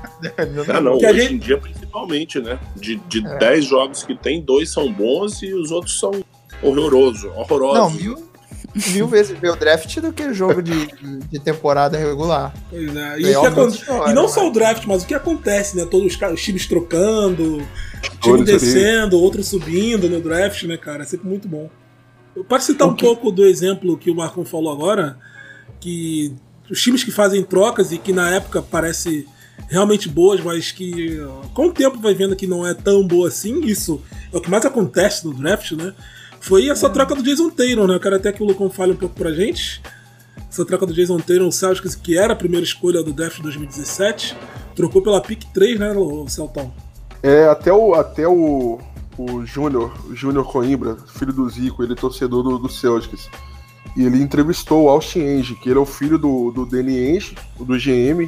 Ah, não, Que a hoje gente- em dia principalmente, né? De, de É. dez jogos que tem, dois são bons e os outros são horrorosos, horrorosos. Não, mil, mil vezes ver o draft do que o jogo de, de, de temporada regular. Pois é. E, Playoff o que acon- outra história, e não né? só o draft, mas o que acontece, né? Todos os, ca- os times trocando, time Todos ali. descendo, outro subindo no draft, né, cara? É sempre muito bom. Pode citar um Ok. pouco do exemplo que o Marcão falou agora, que os times que fazem trocas e que na época parece realmente boas, mas que ó, com o tempo vai vendo que não é tão boa assim, isso é o que mais acontece no draft, né? Foi essa troca do Jason Tatum, né? Eu quero até que o Lucão fale um pouco pra gente. Essa troca do Jason Tatum, o Celtics, que era a primeira escolha do draft de dois mil e dezessete, trocou pela pick três, né, o Celtão? É, até o, até o, o Júnior, o Júnior Coimbra, filho do Zico, ele é torcedor do, do Celtics. E ele entrevistou o Austin Ainge, que ele é o filho do, do Danny Ainge, do G M,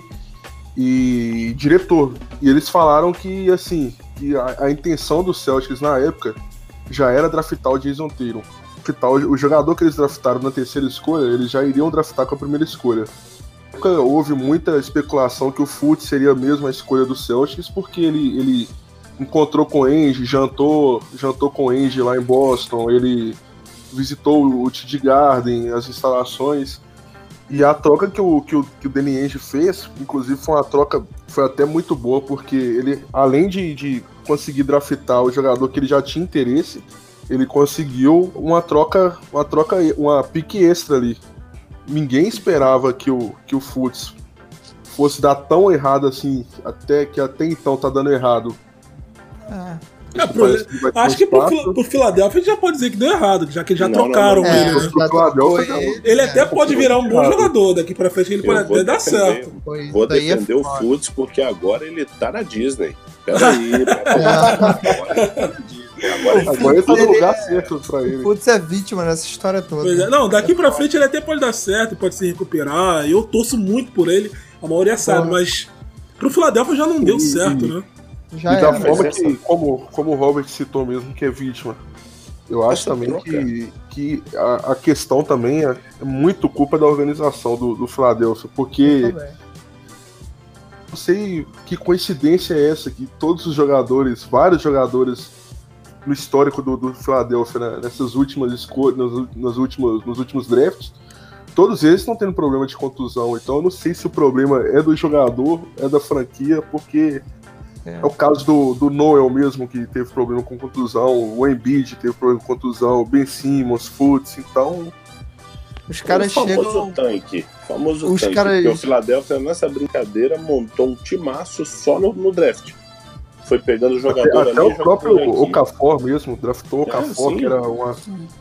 e diretor. E eles falaram que, assim, que a, a intenção do Celtics na época já era draftar o Jason Tatum. Draftar o, o jogador que eles draftaram na terceira escolha, eles já iriam draftar com a primeira escolha. Na época houve muita especulação que o Fultz seria mesmo a escolha do Celtics, porque ele, ele encontrou com o Ainge, jantou, jantou com o Ainge lá em Boston, ele visitou o T D Garden, as instalações, e a troca que o, que o, que o Danny Ainge fez, inclusive foi uma troca, foi até muito boa, porque ele, além de, de conseguir draftar o jogador que ele já tinha interesse, ele conseguiu uma troca, uma troca, uma pique extra ali. Ninguém esperava que o, que o Fultz fosse dar tão errado assim, até que até então tá dando errado. Ah, É, pro- Parece que vai ter acho que um pro, espaço. Fila- pro Philadelphia a gente já pode dizer que deu errado, já que eles já Não, trocaram não, não. ele, é, né? Pro já Philadelphia, trocou não. ele, Ele é, até pode virar um bom errado. jogador daqui pra frente, ele Eu pode vou até dar defender. certo. pois Vou daí é defender o foda. Fultz porque agora ele tá na Disney. Peraí, agora ele tá na Disney. Agora ele Agora ele tá no Ele- lugar certo pra ele. Putz, é vítima nessa história toda. Pois é. Não, daqui pra frente ele até pode dar certo, pode se recuperar. Eu torço muito por ele, a maioria sabe, Porra. mas pro Philadelphia já não deu E- certo, né? Já E da era. forma mas que, essa- como, como o Robert citou mesmo, que é vítima. Eu acho Essa também troca. que, que a, a questão também é, é muito culpa da organização do, do Philadelphia, porque Também. não sei que coincidência é essa, que todos os jogadores, vários jogadores no histórico do, do Philadelphia, né, nessas últimas escolhas, nos, nos, últimos, nos últimos drafts, todos eles estão tendo problema de contusão. Então eu não sei se o problema é do jogador, é da franquia, porque É. é o caso do, do Noel mesmo, que teve problema com contusão, o Embiid teve problema com contusão, o Ben Simmons, Fultz, então... Os caras o famoso chegam. tanque. O famoso Os tanque. caras- Porque o Philadelphia, nessa brincadeira, montou um timaço só no, no draft. Foi pegando o Até, jogador até ali, o jogando próprio aqui. Okafor mesmo, draftou o É, Okafor, sim. que era uma...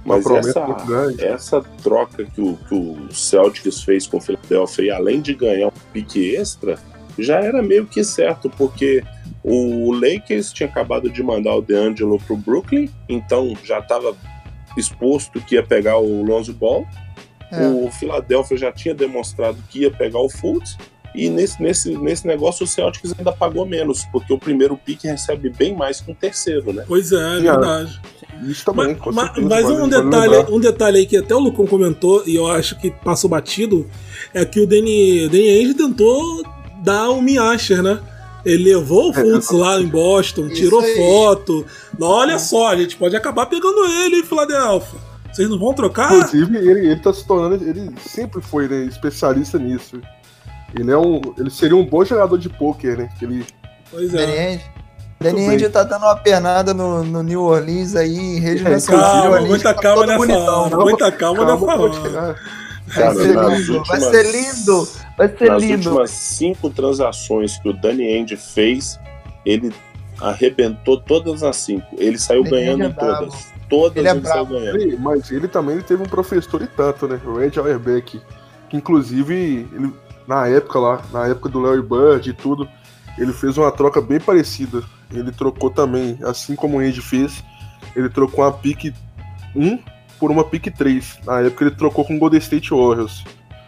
Mas promessa essa, muito grande. essa troca que o, que o Celtics fez com o Philadelphia, e além de ganhar um pique extra, já era meio que certo, porque o Lakers tinha acabado de mandar o DeAngelo pro Brooklyn, então já estava exposto que ia pegar o Lonzo Ball. É. O Philadelphia já tinha demonstrado que ia pegar o Fultz, e nesse, nesse, nesse negócio o Celtics ainda pagou menos, porque o primeiro pique recebe bem mais que o terceiro, né? Pois é, é verdade. Isso também, mas, mas, mas um, detalhe, um detalhe aí que até o Lucão comentou, e eu acho que passou batido, é que o Danny, Danny Ainge tentou dar o Miasher, né? Ele levou o Fultz é, lá em Boston, isso tirou aí. Foto. Olha só, a gente pode acabar pegando ele em Filadélfia. Vocês não vão trocar? Inclusive, ele, ele tá se tornando. Ele sempre foi, né, especialista nisso. Ele é um. Ele seria um bom jogador de pôquer, né? Que ele... Pois é. Danny Ainge. Danny Ainge tá dando uma pernada no, no New Orleans aí, em rede nacional. Calma, muita calma nessa hora. Muita calma nessa hora. Vai ser lindo, últimas, vai ser lindo, vai ser nas lindo. Nas últimas cinco transações que o Danny Ainge fez, ele arrebentou todas as cinco. Ele saiu Danny ganhando em todas. Todas ele, é ele saiu ganhando. Ele, mas ele também ele teve um professor e tanto, né? O Red Auerbach, que inclusive, ele, na época lá, na época do Larry Bird e tudo, ele fez uma troca bem parecida. Ele trocou também, assim como o Ainge fez, ele trocou uma pick um por uma pick três. Na época ele trocou com o Golden State Warriors.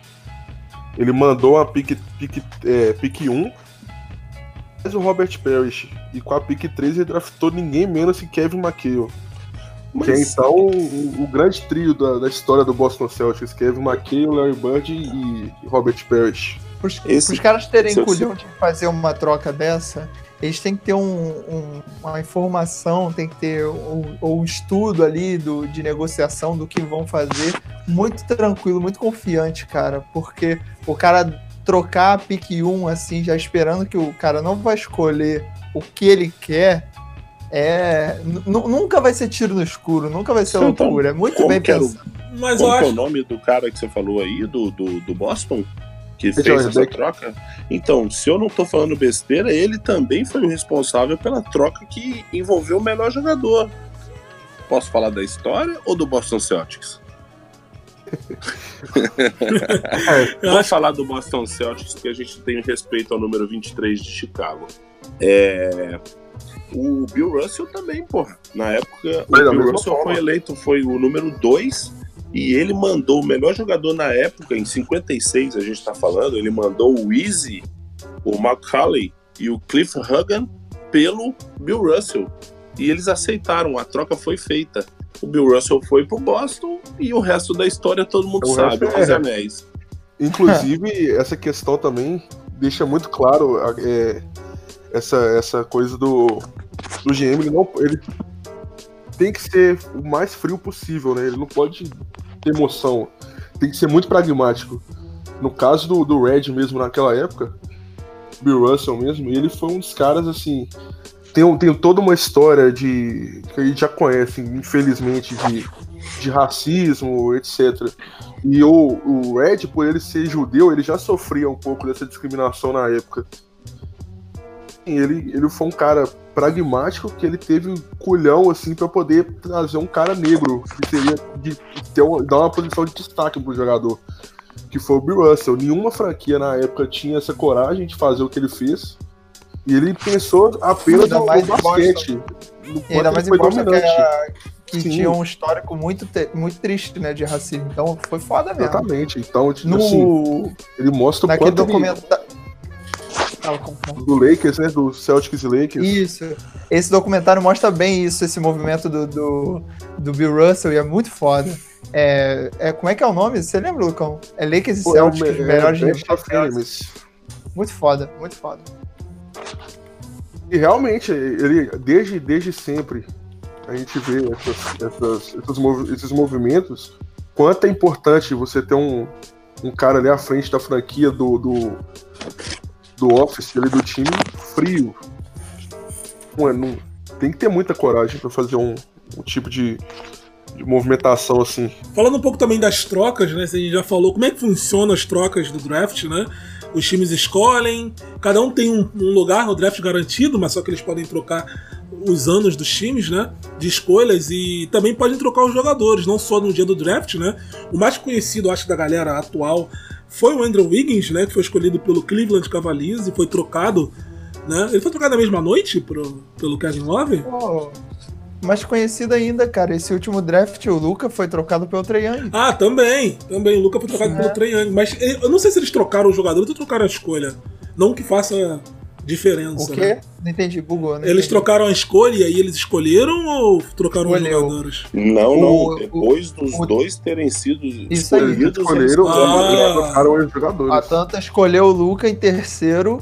Ele mandou a pick, pick, é, pick um, mas o Robert Parrish. E com a pick três ele draftou ninguém menos que Kevin McHale. Mas... Que é então o, o grande trio da, da história do Boston Celtics. Kevin McHale, Larry Bird e, e Robert Parrish. Para os caras terem culhão de fazer uma troca dessa, eles têm que ter um, um, uma informação, tem que ter um, um estudo ali do, de negociação do que vão fazer, muito tranquilo, muito confiante, cara, porque o cara trocar a pick um assim, já esperando que o cara não vai escolher o que ele quer, é, nunca vai ser tiro no escuro, nunca vai ser então, loucura, é muito bem pensado. O, Mas qual acho... é o nome do cara que você falou aí, do, do, do Boston? Que fez essa Beck. troca? Então, se eu não tô falando besteira, ele também foi o responsável pela troca que envolveu o melhor jogador. Posso falar da história ou do Boston Celtics? é, Vou acho... falar do Boston Celtics, porque a gente tem respeito ao número vinte e três de Chicago. É... O Bill Russell também, porra. Na época, o Bill Russell foi eleito, foi o número dois. E ele mandou o melhor jogador na época, em cinquenta e seis a gente tá falando, ele mandou o Easy, o Macaulay e o Cliff Hagan pelo Bill Russell. E eles aceitaram, a troca foi feita. O Bill Russell foi pro Boston e o resto da história todo mundo o sabe, os é. anéis. Inclusive, essa questão também deixa muito claro é, essa, essa coisa do, do G M, ele, não, ele tem que ser o mais frio possível, né? Ele não pode ter emoção, tem que ser muito pragmático. No caso do, do Red mesmo, naquela época, Bill Russell mesmo, ele foi um dos caras, assim, tem, tem toda uma história de que a gente já conhece, infelizmente, de, de racismo, etcétera. E o, o Red, por ele ser judeu, ele já sofria um pouco dessa discriminação na época. Ele, ele foi um cara pragmático, que ele teve um culhão assim para poder trazer um cara negro que seria de ter uma, dar uma posição de destaque pro jogador, que foi o Bill Russell. Nenhuma franquia na época tinha essa coragem de fazer o que ele fez, e ele pensou apenas no, no basquete, no e ainda mais em Boston, que, era, que tinha um histórico muito, muito triste, né, de racismo, então foi foda mesmo. Exatamente, então no, assim, ele mostra o naquele quanto documentário ele... do Lakers, né? Do Celtics e Lakers. Isso. Esse documentário mostra bem isso, esse movimento do, do, do Bill Russell, e é muito foda. É, é, como é que é o nome? Você lembra, Lucão? É Lakers e Pô, Celtics, é, os melhores é, de Muito foda, muito foda. E realmente, ele, desde, desde sempre, a gente vê essas, essas, esses, mov, esses movimentos, quanto é importante você ter um, um cara ali à frente da franquia do... do do office ali do time frio. Não, não, tem que ter muita coragem pra fazer um, um tipo de, de movimentação assim. Falando um pouco também das trocas, né? A gente já falou como é que funcionam as trocas do draft, né? Os times escolhem, cada um tem um, um lugar no draft garantido, mas só que eles podem trocar os anos dos times, né? De escolhas, e também podem trocar os jogadores, não só no dia do draft, né? O mais conhecido, acho, da galera atual foi o Andrew Wiggins, né? Que foi escolhido pelo Cleveland Cavaliers e foi trocado, né? Ele foi trocado na mesma noite pro, pelo Kevin Love? Oh, mais conhecido ainda, cara. Esse último draft, o Luka foi trocado pelo Trae Young. Ah, também. Também. O Luka foi trocado é. pelo Trae Young. Mas eu não sei se eles trocaram os jogadores ou trocaram a escolha. Não que faça diferença. O quê? Né? Não entendi, bugou. Não eles entendi. trocaram a escolha e aí eles escolheram ou trocaram Escolheu. os jogadores? Não, não. O- Depois dos o- dois terem sido Isso aí. escolhidos, Escolheram, Ah. eles trocaram os A jogadores. Atlanta escolheu o Luka em terceiro,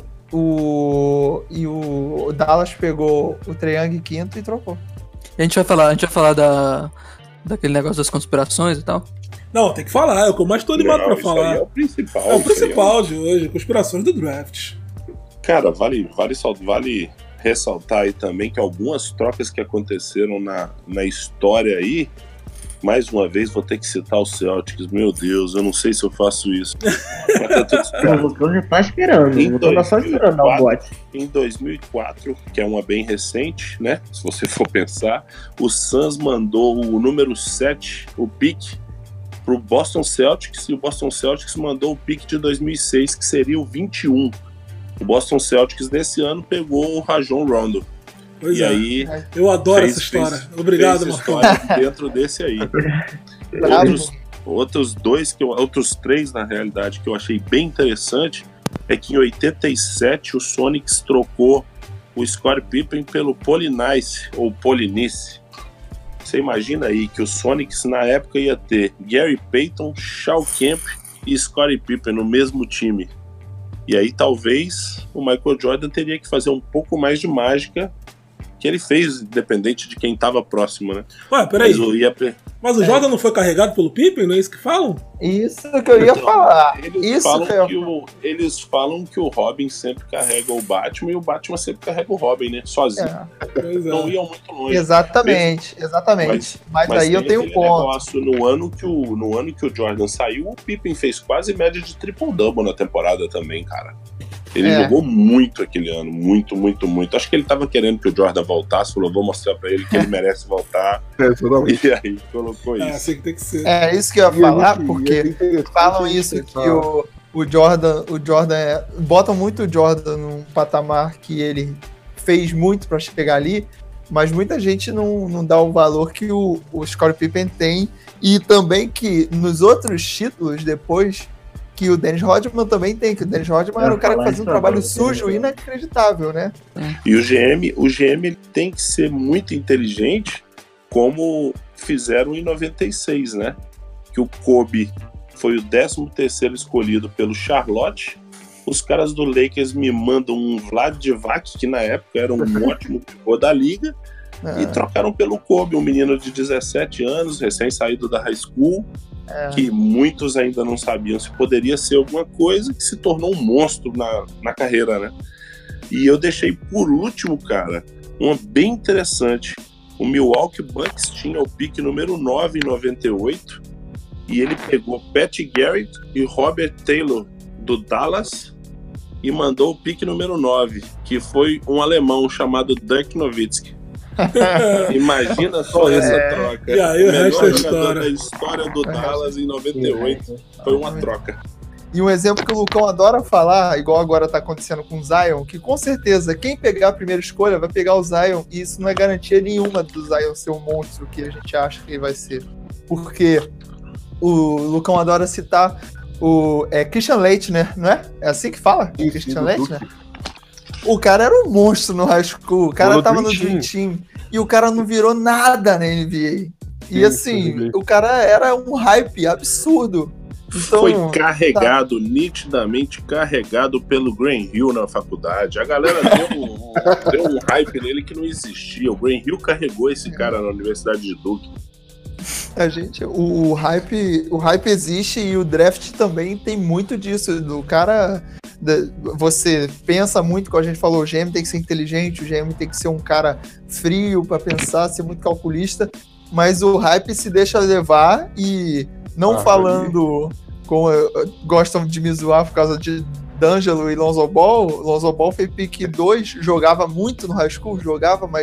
o... e o Dallas pegou o Trae Young em quinto e trocou. A gente vai falar, a gente vai falar da, daquele negócio das conspirações e tal. Não, tem que falar. É o que eu mais tô animado Não, pra isso falar. aí é o principal. É o isso aí principal de hoje. Conspirações do draft. Cara, vale, vale, sal- vale ressaltar aí também que algumas trocas que aconteceram na, na história aí, mais uma vez vou ter que citar o Celtics. Meu Deus, eu não sei se eu faço isso. Mas tá tudo certo. O Lucão já tá esperando. Em O Lucão tá só esperando dar um bote. Em dois mil e quatro, que é uma bem recente, né? Se você for pensar, o Suns mandou o número sete, o pick, pro Boston Celtics, e o Boston Celtics mandou o pick de dois mil e seis, que seria o vinte e um. O Boston Celtics desse ano pegou o Rajon Rondo. Pois e é. aí Eu adoro fez- essa história. fez- Obrigado, fez Marcão. história dentro desse aí. Bravo. Outros, outros dois, que eu, outros três, na realidade, que eu achei bem interessante, é que em oitenta e sete o Sonics trocou o Scottie Pippen pelo Polynice, ou Polynice. Você imagina aí que o Sonics na época ia ter Gary Payton, Shawn Kemp e Scottie Pippen no mesmo time. E aí talvez o Michael Jordan teria que fazer um pouco mais de mágica que ele fez, independente de quem estava próximo, né? Ué, peraí. Mas o, ia, Mas o Jordan não foi carregado pelo Pippen? Não é isso que falam? Isso que eu ia Então, falar. Eles, Isso falam que eu... que o, eles falam que o Robin sempre carrega o Batman e o Batman sempre carrega o Robin, né? Sozinho. É, Pois é. Não iam muito longe. exatamente, exatamente. Mas, Mas aí eu tem tenho um aquele ponto. negócio, no ano que o no ano que o Jordan saiu, o Pippen fez quase média de triple-double na temporada também, cara. Ele É. jogou muito aquele ano, muito, muito, muito. Acho que ele tava querendo que o Jordan voltasse, falou, vou mostrar pra ele que ele merece voltar. É, exatamente. E aí colocou É isso. assim que tem que ser. É isso que eu ia E falar, a gente- e é porque interessante falam a gente isso, que pensar- o, o Jordan, o Jordan é, botam muito o Jordan num patamar que ele fez muito pra chegar ali, mas muita gente não, não dá o valor que o, o Scottie Pippen tem, e também que nos outros títulos depois, que o Dennis Rodman também tem, que o Dennis Rodman Eu era ia um cara que falar fazia um isso trabalho agora, sujo Dennis e inacreditável, né? E o G M, o G M ele tem que ser muito inteligente, como fizeram em noventa e seis, né? Que o Kobe foi o décimo terceiro escolhido pelo Charlotte. Os caras do Lakers me mandam um Vlad Divac, que na época era um ótimo pivô da liga, e É, trocaram pelo Kobe, um menino de dezessete anos, recém-saído da high school, é. que muitos ainda não sabiam se poderia ser alguma coisa, que se tornou um monstro na, na carreira, né? E eu deixei por último, cara, uma bem interessante. O Milwaukee Bucks tinha o pique número nove em noventa e oito, e ele pegou Pat Garrett e Robert Taylor do Dallas e mandou o pique número nove, que foi um alemão chamado Dirk Nowitzki. Imagina só É. essa troca. E aí o melhor resto é jogador história. da história do Dallas em noventa e oito foi uma troca. E um exemplo que o Lucão adora falar, igual agora tá acontecendo com o Zion, que com certeza quem pegar a primeira escolha vai pegar o Zion, e isso não é garantia nenhuma do Zion ser o monstro que a gente acha que ele vai ser. Porque o Lucão adora citar o é, Christian Leitner, não é? É assim que fala? Sim, Christian sim, do Leitner? O cara era um monstro no high school, o cara Foi no tava no Dream Dream Team, e o cara não virou nada na N B A. E Sim, assim, sim. o cara era um hype absurdo. Então, Foi carregado, nitidamente carregado pelo Green Hill na faculdade. A galera deu um, deu um hype nele que não existia. O Green Hill carregou esse cara na Universidade de Duke. A gente, o, o hype, o hype existe, e o draft também tem muito disso. Do cara, da- você pensa muito, como a gente falou, o G M tem que ser inteligente, o G M tem que ser um cara frio pra pensar, ser muito calculista, mas o hype se deixa levar, e não Ah, falando como eh, gostam de me zoar por causa de D'Angelo e Lonzo Ball. Lonzo Ball foi pick dois, jogava muito no high school, jogava, mas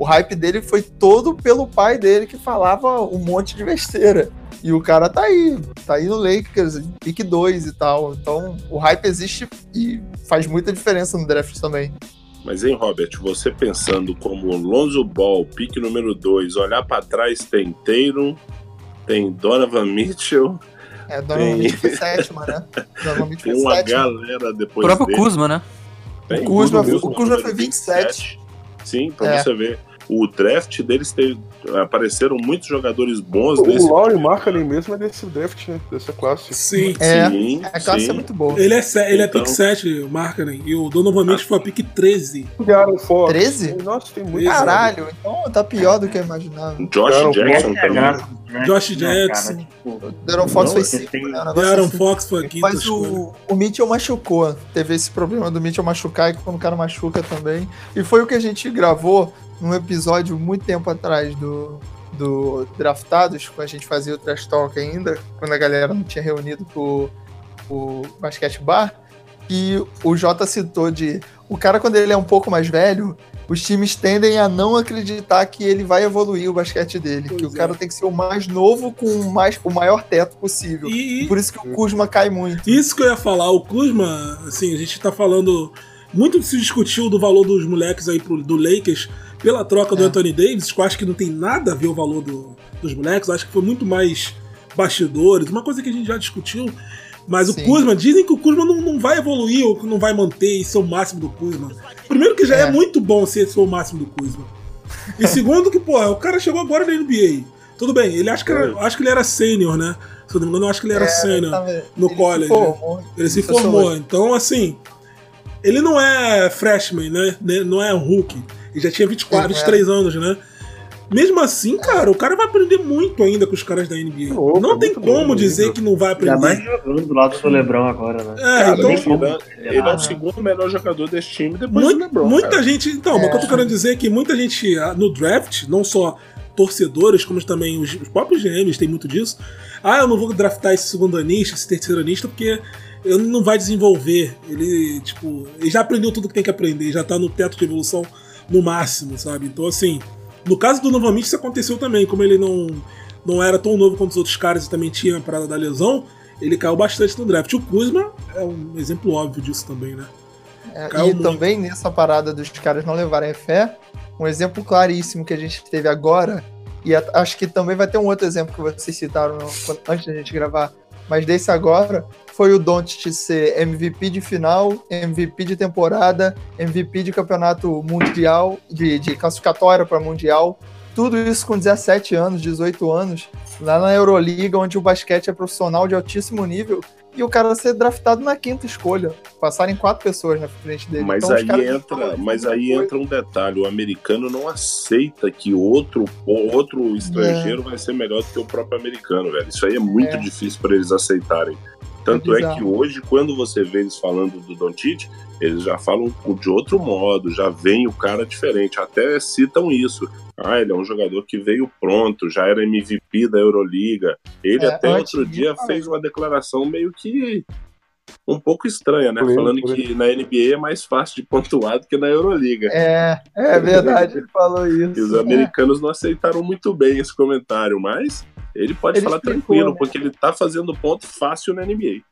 o hype dele foi todo pelo pai dele que falava um monte de besteira. E o cara tá aí, tá aí no Lakers, pick dois e tal. Então o hype existe e faz muita diferença no draft também. Mas, hein, Robert, você pensando como Lonzo Ball, pick número dois, olhar pra trás tem Tatum, tem Donovan Mitchell. É, Donovan Mitchell foi sétima, né? Donovan Mitchell Tem foi uma sétima. galera depois O próprio dele. Kuzma, né? Tem O Kuzma, Kuzma, o Kuzma foi vinte e sete. Sim, pra É. você ver. O draft deles teve, apareceram muitos jogadores bons O desse. Lauri Markkanen mesmo é desse draft, né? Dessa classe. Sim. É, Sim, a classe sim. é muito boa. Ele é, se- ele é Então- pick sete, o Markkanen. E o Donovan Mitchell foi a pick treze. Aaron Fox. treze? Nossa, tem muito. Caralho, então tá pior do que eu imaginava. Josh Cara, Jackson Essa é a também. graça do draft, Josh né, Jackson. cara? Tipo, O De'Aaron Fox Não, foi você cinco, tem- né? Um O negócio Aaron assim. Fox foi a quinta Mas escolha. o, o Mitchell machucou. Teve esse problema do Mitchell machucar, e quando o cara machuca também. E foi o que a gente gravou num episódio muito tempo atrás do, do Draftados, quando a gente fazia o Trash Talk ainda, quando a galera não tinha reunido pro, pro Basquete Bar. E o Jota citou de... O cara, quando ele é um pouco mais velho, os times tendem a não acreditar que ele vai evoluir o basquete dele. Pois que o é. cara tem que ser o mais novo com o, mais, o maior teto possível. E, Por isso que o Kuzma cai muito. Isso que eu ia falar, o Kuzma, assim, a gente tá falando. Muito se discutiu do valor dos moleques aí pro, do Lakers pela troca do É. Anthony Davis, que eu acho que não tem nada a ver o valor do- dos moleques, eu acho que foi muito mais bastidores, uma coisa que a gente já discutiu. Mas o Sim. Kuzma, dizem que o Kuzma não, não vai evoluir ou que não vai manter e ser o máximo do Kuzma. Primeiro que já é, É. muito bom ser, ser o máximo do Kuzma. E segundo que, pô, o cara chegou agora na N B A. Tudo bem, ele acha que, era, acho que ele era sênior, né? Se eu não me engano, eu acho que ele era É, sênior tava- no ele college. Se formou, Ele se Isso eu formou. soube. Então, assim, ele não é freshman, né? Ne- Não é um rookie. Ele já tinha vinte e quatro, Ele vinte e três anos, né? Mesmo assim, cara, o cara vai aprender muito ainda com os caras da N B A. Opa, não tem muito como bom, dizer muito. que não vai Ainda mais aprender. jogando do lado do LeBron agora, né? É, Cara, então, nem como ele, ele é Ah, o segundo melhor jogador desse time depois Muito- do LeBron. muita cara. gente. Então, mas o que eu tô querendo dizer é que muita gente ah, no draft, não só torcedores, como também os, os próprios G Ms tem muito disso. Ah, eu não vou draftar esse segundo anista, esse terceiro anista, porque ele não vai desenvolver. Ele, tipo, ele já aprendeu tudo que tem que aprender, já tá no teto de evolução no máximo, sabe? Então, assim, no caso do Novamente isso aconteceu também, como ele não, não era tão novo quanto os outros caras e também tinha a parada da lesão, ele caiu bastante no draft. O Kuzma é um exemplo óbvio disso também, né? É, Caiu e muito. também nessa parada dos caras não levarem fé, um exemplo claríssimo que a gente teve agora, e a- acho que também vai ter um outro exemplo que vocês citaram no- quando- antes da gente gravar, mas desse agora, foi o Doncic ser M V P de final, M V P de temporada, M V P de campeonato mundial, de, de classificatória para mundial, tudo isso com dezessete anos, dezoito anos, lá na Euroliga, onde o basquete é profissional de altíssimo nível, e o cara ser draftado na quinta escolha. Passarem quatro pessoas na frente dele. Mas Então, os aí caras entra, falam, mas "Muita aí coisa". entra um detalhe, o americano não aceita que outro outro estrangeiro vai ser melhor do que o próprio americano, velho. Isso aí é muito É. difícil para eles aceitarem. Tanto É é, bizarro. que hoje, quando você vê eles falando do Doncic, eles já falam de outro modo, já vem o cara diferente, até citam isso. Ah, ele é um jogador que veio pronto, já era M V P da Euroliga. Ele É, até antes outro de dia falar. fez uma declaração meio que um pouco estranha, né? Por ele, Falando por que na N B A é mais fácil de pontuar do que na Euroliga. É, é verdade, ele falou isso. E os americanos não aceitaram muito bem esse comentário, mas ele pode Ele falar explicou, tranquilo, né? porque ele tá fazendo ponto fácil na N B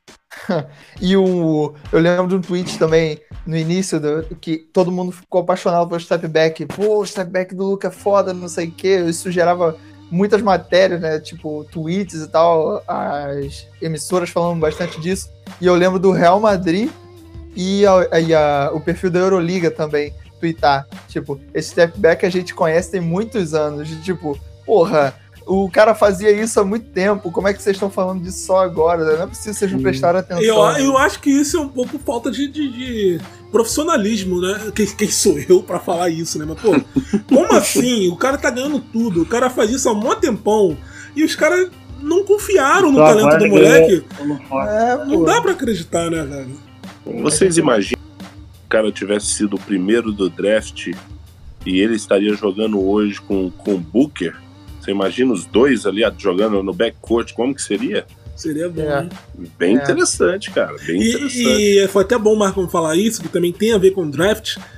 E o, eu lembro de um tweet também no início do, que todo mundo ficou apaixonado pelo step back. Pô, o step back do Luka é foda, não sei o quê. Isso gerava muitas matérias, né? Tipo, tweets e tal. As emissoras falando bastante disso. E eu lembro do Real Madrid e, a, e a, o perfil da Euroliga também tweetar. Tipo, esse step back a gente conhece tem muitos anos. De, tipo, porra. O cara fazia isso há muito tempo. Como é que vocês estão falando disso só agora? Não é possível vocês não prestarem atenção. Eu, eu acho que isso é um pouco falta de, de- de profissionalismo, né? Quem, quem sou eu pra falar isso, né? Mas, pô, como assim? O cara tá ganhando tudo. O cara faz isso há um tempão. E os caras não confiaram no Só talento agora do ele moleque. ganhou no forte. É, Não pô. dá pra acreditar, né, velho? Vocês imaginam que o cara tivesse sido o primeiro do draft e ele estaria jogando hoje com, com o Booker? Você imagina os dois ali jogando no backcourt, como que seria? Seria bom, É. né? Bem É. interessante, cara, bem interessante. E, e foi até bom o Marcon falar isso, que também tem a ver com draft,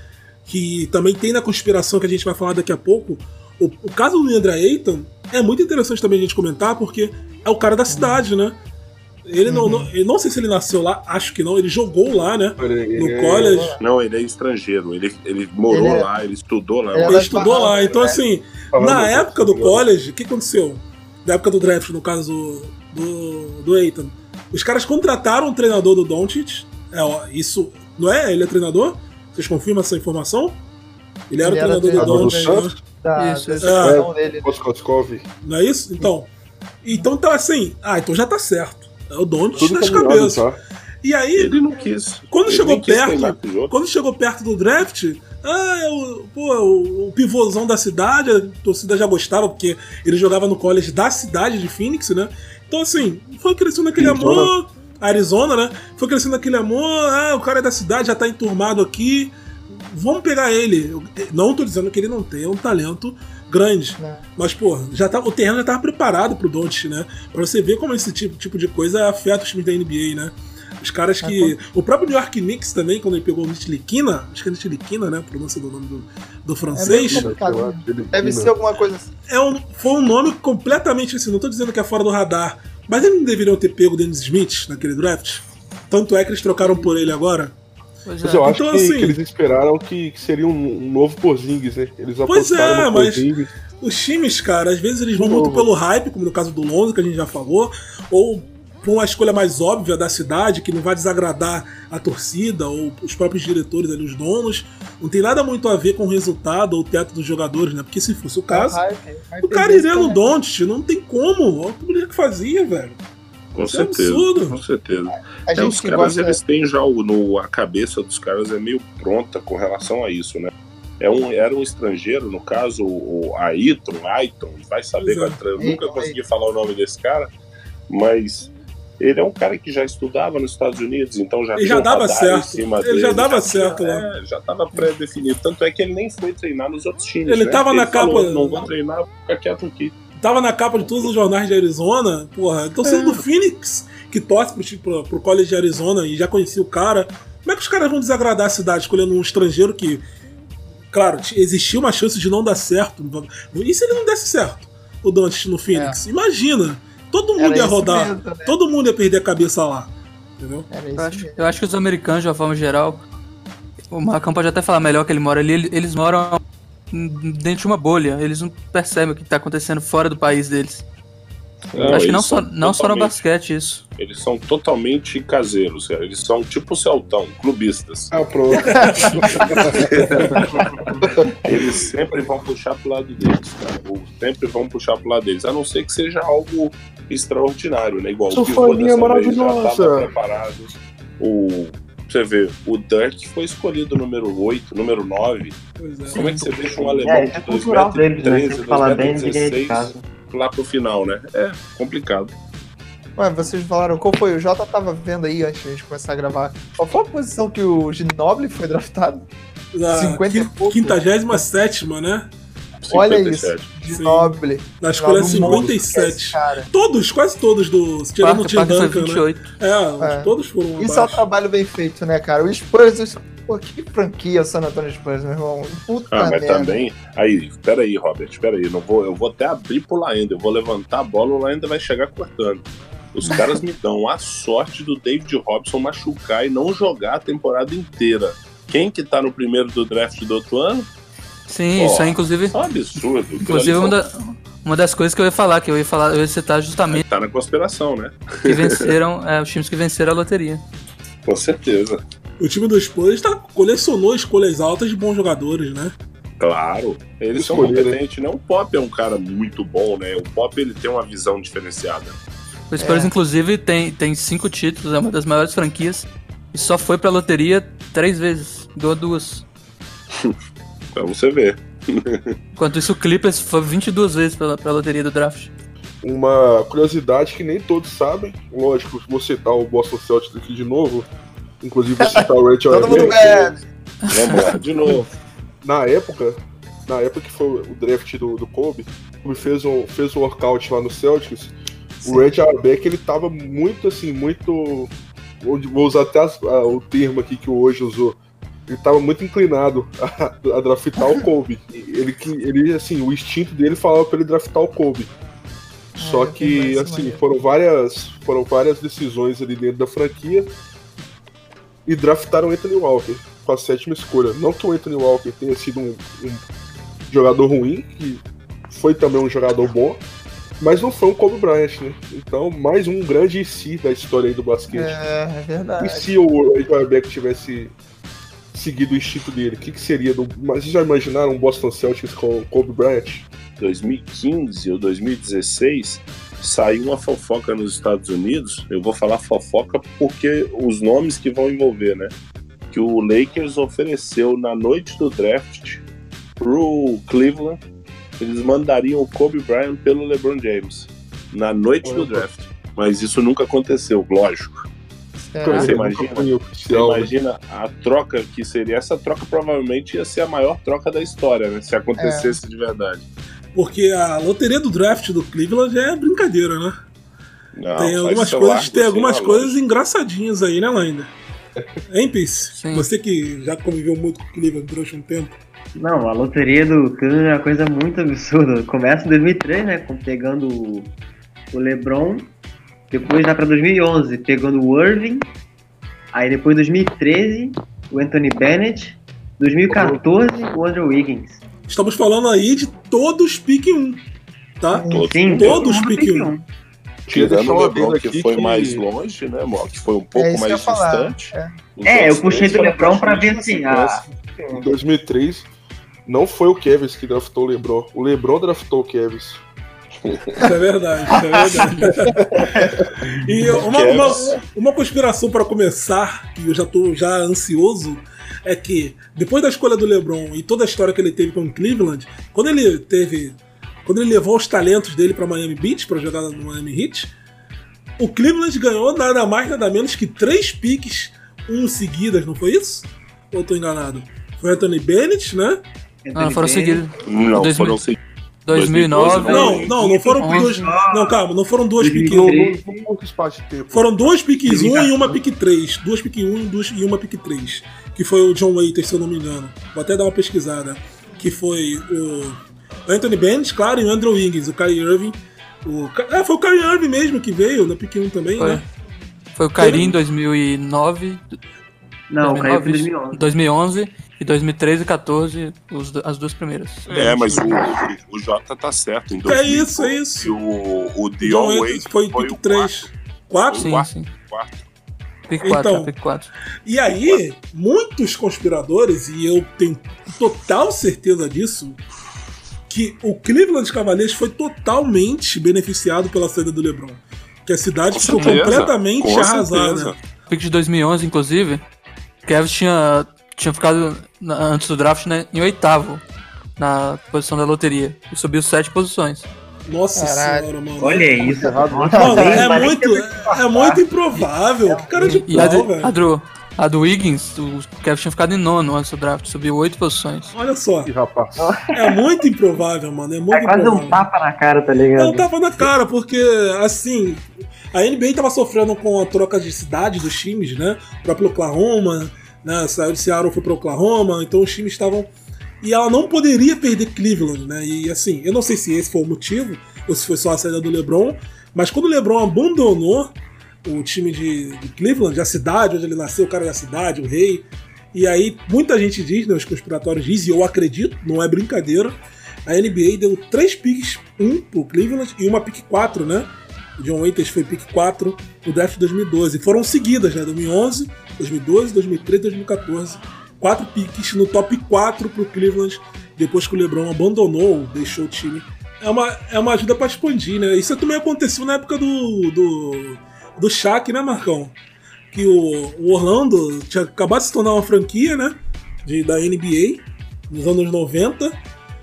que também tem na conspiração que a gente vai falar daqui a pouco, o, o caso do Deandre Ayton é muito interessante também a gente comentar, porque é o cara da cidade, né? Ele Uhum. não, não, eu não sei se ele nasceu lá, acho que não, ele jogou lá, né? Ele- No ele- college. Não, ele é estrangeiro. Ele, ele morou Ele é- lá, ele estudou lá. ele é Ele das estudou lá, Bahamas, então né? assim, Bahamas, na né? época do college, o que aconteceu? Na época do draft, no caso do, do, do Ayton, os caras contrataram um treinador do Doncic. É, ó, isso não é? Ele é treinador? Vocês confirmam essa informação? Ele era Ele o era treinador do treinador do Doncic, né? Santos. Da, Isso, da isso. execução dele. Koskov. Não é isso? Então, então tá assim, ah, então já tá certo. É o Doncic Tudo nas combinado, cabeças. tá? E aí, Ele não quis. quando Ele chegou nem quis treinar perto, com os outros. quando chegou perto do draft, ah, é o, pô, o, o pivôzão da cidade, a torcida já gostava, porque ele jogava no college da cidade de Phoenix, né? Então, assim, foi crescendo aquele Arizona. amor. Arizona, né? Foi crescendo aquele amor, ah, o cara é da cidade, já tá enturmado aqui. Vamos pegar ele. Eu não tô dizendo que ele não tem um talento grande. Né? Mas, pô, já tá, o terreno já tava preparado pro Doncic, né? Pra você ver como esse tipo, tipo de coisa afeta os times da N B A, né? Os caras que. O próprio New York Knicks também, quando ele pegou o Nitliquina, acho que é Nitliquina, né? A pronúncia do nome do, do É francês. meio complicado. Ele- Deve ser alguma coisa assim. É um, foi um nome completamente assim. Não tô dizendo que é fora do radar. Mas eles não deveriam ter pego o Dennis Smith naquele draft? Tanto é que eles trocaram por ele agora. Pois Mas é. eu acho Então, que, assim- que eles esperaram que, que seria um, um novo Porzingis, né? Eles Pois apostaram é, no mas- Porzingis. Os times, cara, às vezes eles vão De muito novo. pelo hype, como no caso do Lonzo, que a gente já falou, ou por uma escolha mais óbvia da cidade, que não vai desagradar a torcida ou os próprios diretores ali, os donos. Não tem nada muito a ver com o resultado ou o teto dos jogadores, né? Porque se fosse o caso, Hype, hype o cara desse iria no também. Doncic, não tem como. Olha o que ele fazia, velho. Com Isso é certeza. absurdo. Com certeza. A É, gente os que caras, gosta... eles têm já o, no, a cabeça dos caras é meio pronta com relação a isso, né? É um, era um estrangeiro, no caso, o Aiton, Aiton, vai saber, Pois é. qual- eu nunca Ayton, consegui falar o nome desse cara, mas ele é um cara que já estudava nos Estados Unidos, então já Ele tem já um dava radar certo. em cima Ele dele, já dava tinha- certo lá. é, já estava pré-definido, tanto é que ele nem foi treinar nos outros times. Ele né? tava na falou, capa- não vou treinar, vou ficar quieto aqui. Tava na capa de todos os jornais de Arizona, porra. Então sendo do Phoenix, que torce pro, time- pro, pro college de Arizona e já conhecia o cara, como é que os caras vão desagradar a cidade escolhendo um estrangeiro que, claro, t- existia uma chance de não dar certo? E se ele não desse certo, o Doncic no Phoenix? Imagina, todo mundo Era ia isso rodar, mesmo, né? todo mundo ia perder a cabeça lá, entendeu? Era Eu isso acho, mesmo. eu acho que os americanos, de uma forma geral, o Marcão pode até falar melhor que ele mora ali, ele- eles moram dentro de uma bolha, eles não percebem o que está acontecendo fora do país deles. Eu acho que não eles só, são não só no totalmente- basquete isso. Eles são totalmente caseiros, cara. Eles são tipo o Celtão, clubistas. Ah, pronto. Eles sempre vão puxar pro lado deles, cara. Ou sempre vão puxar pro lado deles. A não ser que seja algo extraordinário, né? Igual Sua o pivô família dessa vez já maravilhosa. estava preparado. O, você vê, o Dirk foi escolhido número oito, número nove. Pois é. Como é que você deixa um alemão É, isso é de dois cultural metros e deles, né? treze, Tem que dois falar metros bem e ninguém é de dezesseis casa. lá pro final, né? É complicado. Ué, vocês falaram qual foi? O Jota tava vendo aí antes de a gente começar a gravar. Qual foi a posição que o Ginobili foi draftado? Na cinquenta e pouco. quinquagésima sétima, né? Olha cinquenta e isso. sete. Ginobili. Na escolha Lá no mundo, cinquenta e sete. esse cara. Todos, quase todos do. Tirando o Parker, Tim Parker foi Duncan, vinte e né? oito. É, É. todos foram Isso é um abaixo. trabalho bem feito, né, cara? O Spurs, pô, que franquia o San Antonio Spurs, meu irmão. Puta Ah, mas merda. também. Aí, peraí, Robert, peraí. Não vou, eu vou até abrir pro Laenda. Eu vou levantar a bola, o Laenda vai chegar cortando. Os caras me dão a sorte do David Robson machucar e não jogar a temporada inteira. Quem que tá no primeiro do draft do outro ano? Sim, Pô, isso aí, inclusive. É um absurdo. Aquilo Inclusive, ali uma, foi- da- uma das coisas que eu ia falar, que eu ia falar, eu ia citar justamente Tá na conspiração, né? que venceram, é, os times que venceram a loteria. Com certeza. O time do Spurs tá, colecionou escolhas altas de bons jogadores, né? Claro. Eles são Escolher, né? competentes, né? O Pop é um cara muito bom, né? O Pop ele tem uma visão diferenciada. O Spurs, É. inclusive, tem, tem cinco títulos, é uma das maiores franquias, e só foi pra loteria três vezes, ganhou duas. Pra você ver. Enquanto isso, o Clippers foi vinte e duas vezes pra, pra loteria do draft. Uma curiosidade que nem todos sabem, lógico, vou citar o Boston Celtics aqui de novo, inclusive vou citar o Red Todo mundo Auerbach. bebe. Vamos lá, de novo. Na época, na época que foi o draft do, do Kobe, o Kobe fez um, fez um workout lá no Celtics, o Red Auerbach, ele tava muito assim, muito, vou vou usar até as- a- o termo aqui que o hoje usou, ele tava muito inclinado a, a draftar o Kobe. Ele, que- ele, assim, o instinto dele falava pra ele draftar o Kobe. Só É, que, tem mais assim, maneiro. foram várias, foram várias decisões ali dentro da franquia e draftaram o Anthony Walker com a sétima escolha. Não que o Anthony Walker tenha sido um, um jogador ruim, que foi também um jogador bom, mas não foi um Kobe Bryant, né? Então, mais um grande I C da história aí do basquete. É, é E verdade. se o Edward Beck tivesse seguido o instinto dele, o que, que seria? Do... Mas vocês já imaginaram um Boston Celtics com o Kobe Bryant? dois mil e quinze ou dois mil e dezesseis saiu uma fofoca nos Estados Unidos. Eu vou falar fofoca porque os nomes que vão envolver, né? Que o Lakers ofereceu na noite do draft pro Cleveland, eles mandariam o Kobe Bryant pelo LeBron James na noite do draft. Mas isso nunca aconteceu, lógico. Será? Você Nunca imagina? foi Você oficial, né? imagina a troca que seria? Essa troca provavelmente ia ser a maior troca da história, né? Se acontecesse de verdade. Porque a loteria do draft do Cleveland já é brincadeira, né? Não, tem faz algumas seu coisas, largo, tem sim, algumas uma coisas loja. engraçadinhas aí, né, Lander? Hein, Peace? Sim. Você que já conviveu muito com o Cleveland durante um tempo. Não, a loteria do Cleveland é uma coisa muito absurda. Começa em dois mil e três, né, com pegando o- o LeBron, depois já pra dois mil e onze, pegando o Irving, aí depois dois mil e treze, o Anthony Bennett, dois mil e quatorze, o Andrew Wiggins. Estamos falando aí de todos pick um, tá? Todos, Sim, todos todo mundo pick pick um. um. Queria Tirando deixar o uma LeBron, adendo que aqui foi que- mais longe, né, Mo? Que foi um pouco É isso que eu mais ia falar. distante. É. Os É, eu outros puxei três do foram LeBron pra ver praticamente assim, na a... sequência. Em dois mil e três, não foi o Kevin que draftou o LeBron. O LeBron draftou o Kevin. Isso é verdade, isso é verdade. E uma, uma, uma conspiração para começar, que eu já tô já ansioso, é que depois da escolha do LeBron e toda a história que ele teve com o Cleveland, quando ele teve, quando ele levou os talentos dele para Miami Beach para jogar no Miami Heat, o Cleveland ganhou nada mais nada menos que três piques, um seguidas, não foi isso? Ou eu tô enganado? Foi Anthony Bennett, né? Ah, não foram seguidos. Não, dois mil foram seguidos. dois mil e nove. Não, não, não foram onze. dois. Não, calma, não foram duas piques. Não, não, não muito espaço de tempo. Foram duas piques um e uma pique três. Duas pique um e duas- e uma pique três. Que foi o John Waiters, se eu não me engano. Vou até dar uma pesquisada. Que foi o Anthony Bennett, claro, e o Andrew Wiggins, o Kyrie Irving. O... Ca- É, foi o Kyrie Irving mesmo que veio na pique um também, Foi. né? Foi o Kyrie em dois mil e nove, Não, o Caio foi em dois mil e nove, dois mil e onze e dois mil e treze e quatorze, os do- as duas primeiras. É, mas o, o Jota tá certo. Em É dois mil e isso, é isso. E o, o John Dion Waiters Waiters foi foi pique o três. quatro? Sim, quarto. sim. quarto. Pick quatro, Então, é, pick quatro. E aí, muitos conspiradores, e eu tenho total certeza disso, que o Cleveland Cavaliers foi totalmente beneficiado pela saída do LeBron. Que a cidade Com ficou certeza, completamente com arrasada. certeza. Pick de dois mil e onze, inclusive, Kevin tinha, tinha ficado na- antes do draft, né, em oitavo na posição da loteria. E subiu sete posições. Nossa Caralho. senhora, mano. Olha isso. Nossa, Mano, nem- é mas nem muito, teve que é passar. muito improvável. Que cara de E a, pau, de- a, velho. do, a do Wiggins, o Kevin tinha ficado em nono antes do draft, subiu oito posições. Olha só, Ih, rapaz. é muito improvável, mano. É muito É quase improvável. um tapa na cara, tá É um ligado? tapa na cara, porque, assim, a N B A tava sofrendo com a troca de cidade dos times, né? O próprio Oklahoma, né? Saiu de Seattle, foi pro Oklahoma, então os times estavam... E ela não poderia perder Cleveland, né? E, assim, eu não sei se esse foi o motivo, ou se foi só a saída do LeBron, mas quando o LeBron abandonou o time de, de Cleveland, a cidade onde ele nasceu, o cara da cidade, o rei, e aí muita gente diz, né, os conspiratórios dizem, e eu acredito, não é brincadeira, a N B A deu três piques, um pro Cleveland e uma pique quatro, né? O John Waiters foi pique quatro no draft de dois mil e doze. Foram seguidas, né? dois mil e onze, dois mil e doze, dois mil e treze, dois mil e quatorze. Quatro piques no top quatro pro Cleveland, depois que o LeBron abandonou, deixou o time. É uma, é uma ajuda pra expandir, né? Isso também aconteceu na época do, do, do Shaq, né, Marcão? Que o, o Orlando tinha acabado de se tornar uma franquia, né? De, da N B A, nos anos noventa.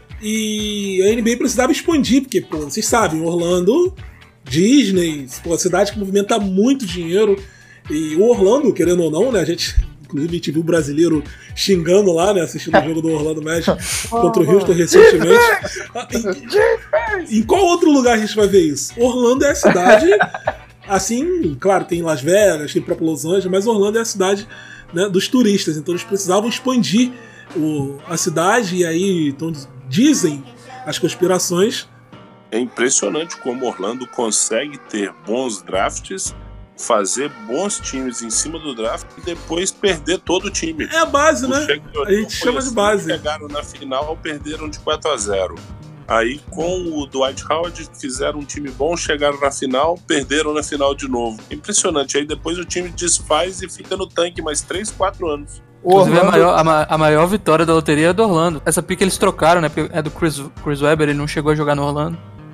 E a N B A precisava expandir, porque, pô, vocês sabem, Orlando, Disney, pô, a cidade que movimenta muito dinheiro. E o Orlando, querendo ou não, né? A gente, inclusive, a gente viu o brasileiro xingando lá, né? Assistindo o jogo do Orlando Magic contra o Houston recentemente. Em, em qual outro lugar a gente vai ver isso? Orlando é a cidade. Assim, claro, tem Las Vegas, tem o próprio Los Angeles, mas Orlando é a cidade né, dos turistas. Então eles precisavam expandir o, a cidade, e aí então, dizem as conspirações. É impressionante como Orlando consegue ter bons drafts, fazer bons times em cima do draft e depois perder todo o time. É a base, o né? A gente chama assim, de base. Chegaram na final, perderam de quatro a zero. Aí com o Dwight Howard fizeram um time bom, chegaram na final, perderam na final de novo. Impressionante. Aí depois o time desfaz e fica no tanque mais três, quatro anos. Inclusive Orlando... a, maior, a, ma- a maior vitória da loteria é do Orlando. Essa pick eles trocaram, né? Porque é do Chris, Chris Webber, ele não chegou a jogar no Orlando.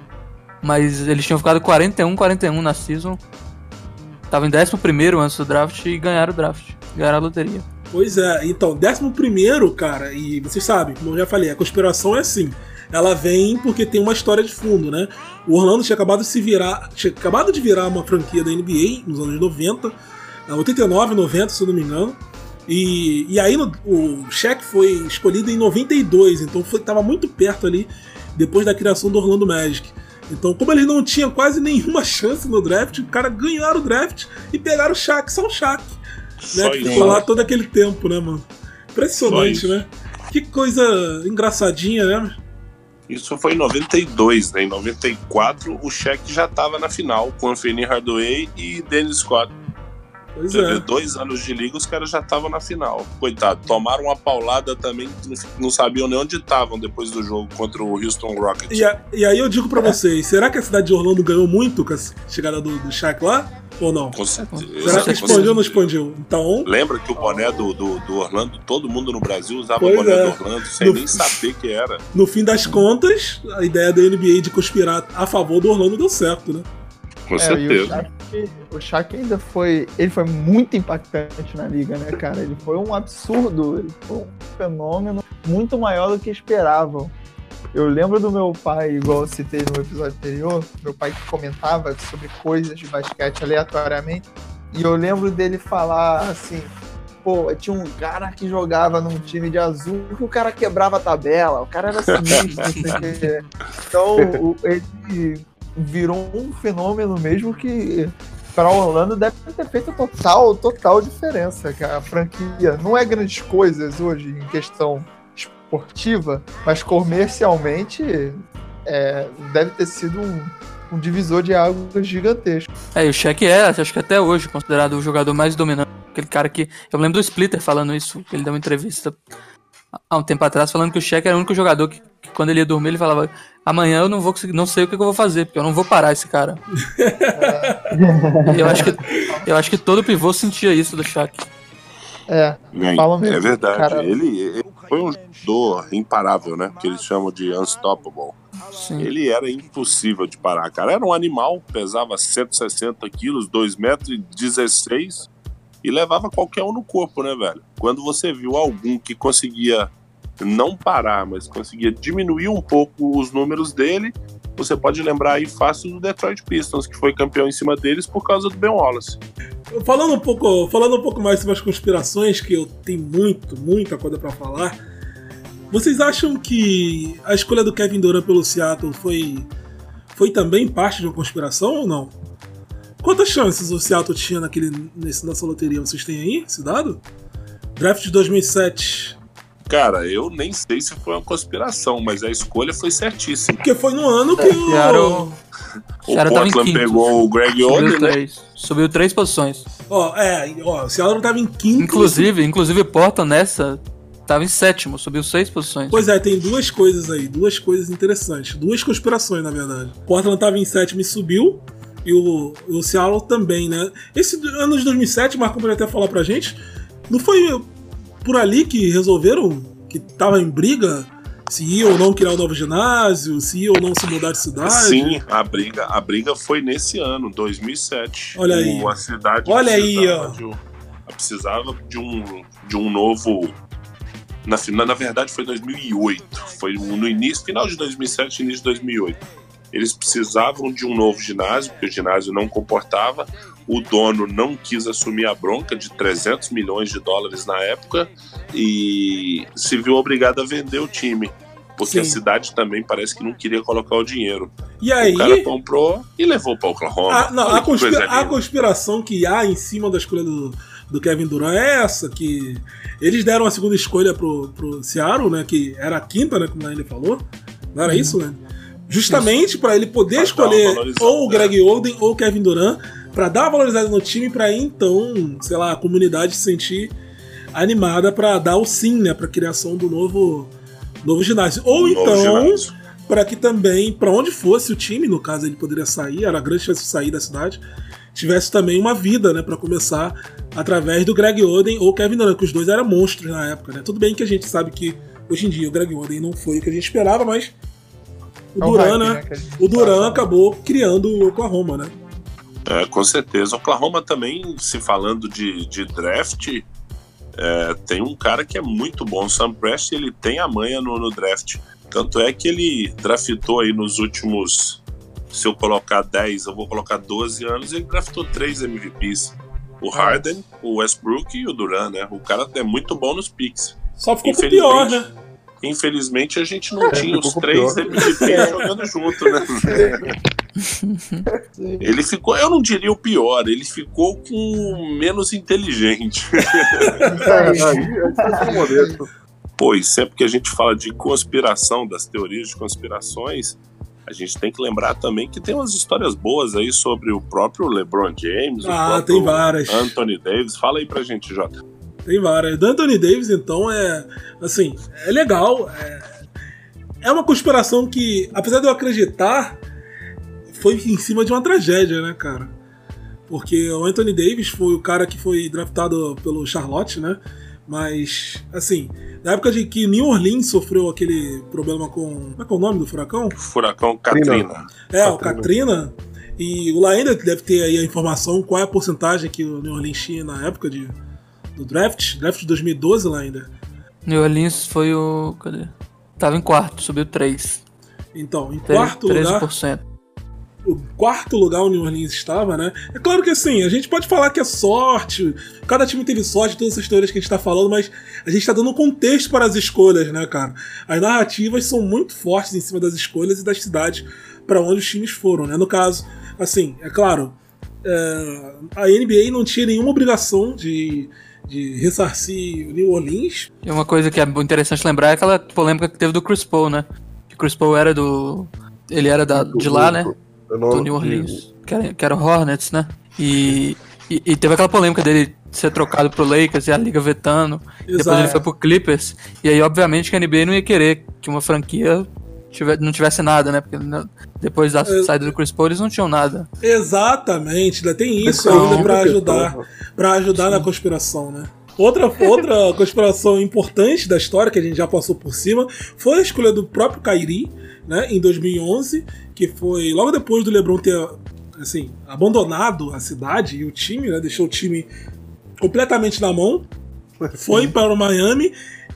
Mas eles tinham ficado quarenta e um a quarenta e um na season. Tava em décimo primeiro antes do draft e ganharam o draft. Ganharam a loteria. Pois é, então, décimo primeiro, cara, e vocês sabem, como eu já falei, a conspiração é assim. Ela vem porque tem uma história de fundo, né? O Orlando tinha acabado de se virar, tinha acabado de virar uma franquia da N B A nos anos noventa, oitenta e nove, noventa, se eu não me engano. E, e aí no, o Shaq foi escolhido em noventa e dois, então foi, tava muito perto ali, depois da criação do Orlando Magic. Então, como eles não tinham quase nenhuma chance no draft, o cara ganharam o draft e pegaram o Shaq, só o Shaq. Né? Que ficou lá todo aquele tempo, né, mano? Impressionante, né? Que coisa engraçadinha, né? Isso foi em noventa e dois, né? Em noventa e quatro, o Shaq já tava na final com Anthony Hardaway e Dennis Scott. Pois Você é. vê, dois anos de liga, os caras já estavam na final. Coitado, tomaram uma paulada também, não, não sabiam nem onde estavam depois do jogo contra o Houston Rockets. E, a, e aí eu digo pra vocês, será que a cidade de Orlando ganhou muito com a chegada do, do Shaq lá? Ou não? Com certeza. Será que com expandiu ou certeza. não expandiu? Então, Lembra que o boné do, do, do Orlando, todo mundo no Brasil usava Pois o boné é. do Orlando, sem No- nem saber que era. no fim das contas, a ideia da N B A de conspirar a favor do Orlando deu certo, né? Com É, e o certeza. Shaq, o Shaq ainda foi. Ele foi muito impactante na liga, né, cara? Ele foi um absurdo, ele foi um fenômeno muito maior do que esperavam. Eu lembro do meu pai, igual eu citei no episódio anterior, meu pai que comentava sobre coisas de basquete aleatoriamente, e eu lembro dele falar assim. Pô, tinha um cara que jogava num time de azul que o cara quebrava a tabela, o cara era sinistro, não sei o quê. Então, o- ele virou um fenômeno mesmo que para Orlando deve ter feito total, total diferença, cara. A franquia não é grandes coisas hoje em questão esportiva, mas comercialmente é, deve ter sido um, um divisor de águas gigantesco. É, e o Shaq é, acho que até hoje, considerado o jogador mais dominante. Aquele cara que... Eu lembro do Splitter falando isso, que ele deu uma entrevista há um tempo atrás, falando que o Shaq era o único jogador que, que quando ele ia dormir, ele falava: amanhã eu não vou conseguir, não sei o que eu vou fazer, porque eu não vou parar esse cara. E eu acho que, eu acho que todo pivô sentia isso do Shaq. É, Bem, fala mesmo. é verdade. Cara, Ele, ele foi um jogador imparável, né? Que eles chamam de unstoppable. Sim. Ele era impossível de parar, cara. Era um animal, pesava cento e sessenta quilos, dois metros e dezesseis e levava qualquer um no corpo, né, velho? Quando você viu algum que conseguia não parar, mas conseguia diminuir um pouco os números dele, você pode lembrar aí fácil do Detroit Pistons, que foi campeão em cima deles por causa do Ben Wallace. Falando um pouco, falando um pouco mais sobre as conspirações, que eu tenho muito, muita coisa pra falar. Vocês acham que a escolha do Kevin Durant pelo Seattle foi, foi também parte de uma conspiração ou não? Quantas chances o Seattle tinha naquele, nesse, nessa loteria? Vocês têm aí esse dado? Draft de dois mil e sete. Cara, eu nem sei se foi uma conspiração, mas a escolha foi certíssima. Porque foi no ano que o... Seattle, O Seattle tava em Portland quinto. pegou o Greg Subiu Oden, né? três. Subiu três posições. Ó, é, ó, o Seattle tava em quinto. Inclusive, inclusive Portland nessa tava em sétimo, subiu seis posições. Pois é, tem duas coisas aí, duas coisas interessantes. Duas conspirações, na verdade. Portland tava em sétimo e subiu. E o, o Seattle também, né? Esse ano de dois mil e sete, o Marcão pode até falar pra gente, não foi por ali que resolveram que tava em briga se ia ou não criar um novo ginásio, se ia ou não se mudar de cidade? Sim, a briga, a briga foi nesse ano, dois mil e sete. Olha aí. O, a cidade Olha aí, precisava ó. de um- precisava de um, de um novo... Na, na, na verdade foi dois mil e oito. Foi no início, final de dois mil e sete, início de dois mil e oito. Eles precisavam de um novo ginásio, porque o ginásio não comportava. O dono não quis assumir a bronca de trezentos milhões de dólares na época e se viu obrigado a vender o time. Porque a Sim. cidade também parece que não queria colocar o dinheiro. E aí, O cara comprou e levou para Oklahoma. a, não, Olha a, que coisa conspira- a linda. conspiração que há em cima da escolha do, do Kevin Durant é essa, que eles deram a segunda escolha pro, pro Seattle, né, que era a quinta, né, como ele falou. Não era isso, né? Justamente para ele poder pra escolher ou o Greg Oden ou o Kevin Durant, para dar uma valorizada no time, para aí então, sei lá, a comunidade se sentir animada para dar o sim, né, para criação do novo novo ginásio. Ou então, para que também, para onde fosse o time, no caso ele poderia sair, era a grande chance de sair da cidade, tivesse também uma vida, né, para começar através do Greg Oden ou Kevin Durant, que os dois eram monstros na época, né? Tudo bem que a gente sabe que hoje em dia o Greg Oden não foi o que a gente esperava, mas o É um Durant, hype, né, né, o Durant acabou criando o Oklahoma, né? É, com certeza. O Oklahoma também, se falando de, de draft, é, tem um cara que é muito bom. O Sam Presti, ele tem a manha no, no draft. Tanto é que ele draftou aí nos últimos, se eu colocar dez, eu vou colocar doze anos, ele draftou três M V Ps. O Harden, o Westbrook e o Durant, né? O cara é muito bom nos picks. Só ficou pro pior, né? Infelizmente a gente não É, tinha ficou os com três pior. M V Ps jogando junto, né? Ele ficou, eu não diria o pior, ele ficou com o menos inteligente. Aí, aí, aí, modesto. Pois, sempre que a gente fala de conspiração, das teorias de conspirações, a gente tem que lembrar também que tem umas histórias boas aí sobre o próprio LeBron James, Ah, o próprio tem várias. Anthony Davis. Fala aí pra gente, Jota. Tem várias. Do Anthony Davis, então, é assim, é legal. É, é uma conspiração que, apesar de eu acreditar, foi em cima de uma tragédia, né, cara? Porque o Anthony Davis foi o cara que foi draftado pelo Charlotte, né? Mas, assim, na época de que New Orleans sofreu aquele problema com... Como é que é o nome do furacão? Furacão Katrina. É, o Katrina. E o Laenda deve ter aí a informação qual é a porcentagem que o New Orleans tinha na época de, do draft. Draft de dois mil e doze, Laenda. New Orleans foi o... Cadê? Tava em quarto, subiu três. Então, em quarto lugar... treze por cento. O quarto lugar o New Orleans estava, né? É claro que assim, a gente pode falar que é sorte, cada time teve sorte, todas essas teorias que a gente tá falando, mas a gente tá dando um contexto para as escolhas, né, cara? As narrativas são muito fortes em cima das escolhas e das cidades para onde os times foram, né? No caso, assim, é claro, é, a N B A não tinha nenhuma obrigação de, de ressarcir o New Orleans. E uma coisa que é interessante lembrar é aquela polêmica que teve do Chris Paul, né? Que o Chris Paul era do... Ele era da, de lá, né? Do New Orleans, que era, que era o Hornets, né? E, e, e teve aquela polêmica dele ser trocado pro Lakers e a liga vetando. Exato. Depois ele foi pro Clippers. E aí, obviamente, que a N B A não ia querer que uma franquia tive, não tivesse nada, né? Porque né, depois da É. saída do Chris Paul, eles não tinham nada. Exatamente, ainda tem isso Então, ainda pra muita ajudar, questão. pra ajudar na conspiração, né? Outra, outra conspiração importante da história, que a gente já passou por cima, foi a escolha do próprio Kyrie, né, em dois mil e onze, que foi logo depois do LeBron ter, assim, abandonado a cidade e o time, né, deixou o time completamente na mão, foi para o Miami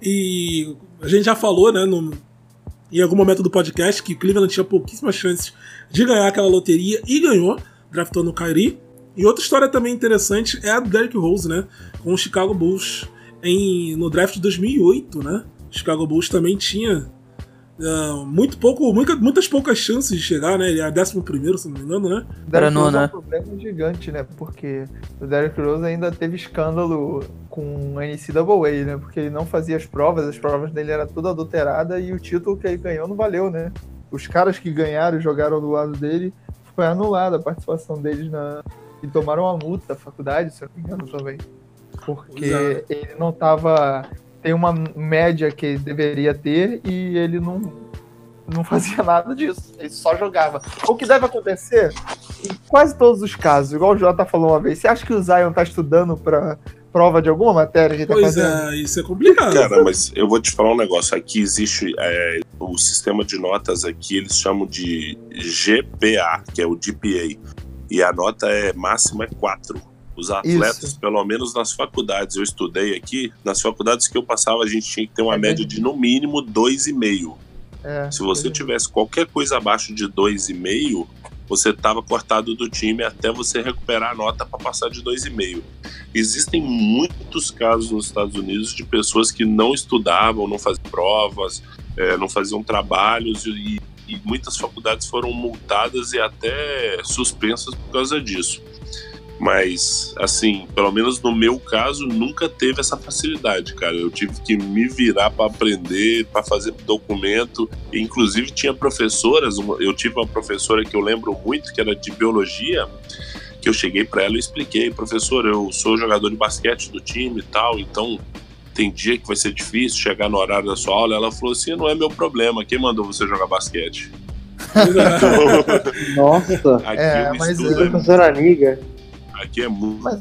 e a gente já falou, né, no, em algum momento do podcast que Cleveland tinha pouquíssimas chances de ganhar aquela loteria e ganhou, draftando o Kyrie. E outra história também interessante é a do Derrick Rose, né, com o Chicago Bulls em, no draft de dois mil e oito, né? O Chicago Bulls também tinha uh, muito pouco, muita, muitas poucas chances de chegar, né? Ele era décimo primeiro, se não me engano, né? Era Derrick Rose nona, é né? um problema gigante, né? Porque o Derrick Rose ainda teve escândalo com a N C A A, né? Porque ele não fazia as provas, as provas dele eram tudo adulterada e o título que ele ganhou não valeu, né? Os caras que ganharam e jogaram do lado dele, foi anulada a participação deles na... E tomaram uma multa da faculdade, se eu não me engano também. Porque Exato. ele não tava... Tem uma média que ele deveria ter e ele não, não fazia nada disso. Ele só jogava. O que deve acontecer em quase todos os casos, igual o Jota falou uma vez, você acha que o Zion tá estudando pra prova de alguma matéria que ele tá Pois fazendo? é, isso é complicado. Cara, mas eu vou te falar um negócio. Aqui existe é, o sistema de notas aqui, eles chamam de G P A, que é o G P A. E a nota é máxima é quatro. Os atletas, Isso. pelo menos nas faculdades, eu estudei aqui, nas faculdades que eu passava, a gente tinha que ter uma É média bem- de no mínimo dois vírgula cinco. É, Se você é. tivesse qualquer coisa abaixo de dois vírgula cinco, você estava cortado do time até você recuperar a nota para passar de dois vírgula cinco. Existem muitos casos nos Estados Unidos de pessoas que não estudavam, não faziam provas, é, não faziam trabalhos e, e muitas faculdades foram multadas e até suspensas por causa disso. Mas, assim, pelo menos no meu caso, nunca teve essa facilidade, cara. Eu tive que me virar para aprender, para fazer documento. E, inclusive, tinha professoras. Eu tive uma professora que eu lembro muito, que era de biologia, que eu cheguei para ela e expliquei: professor, eu sou jogador de basquete do time e tal, então tem dia que vai ser difícil chegar no horário da sua aula. Ela falou assim: não é meu problema, quem mandou você jogar basquete? Nossa, aqui é, o mas estudo é- é professora amiga. Aqui é muito. Mas-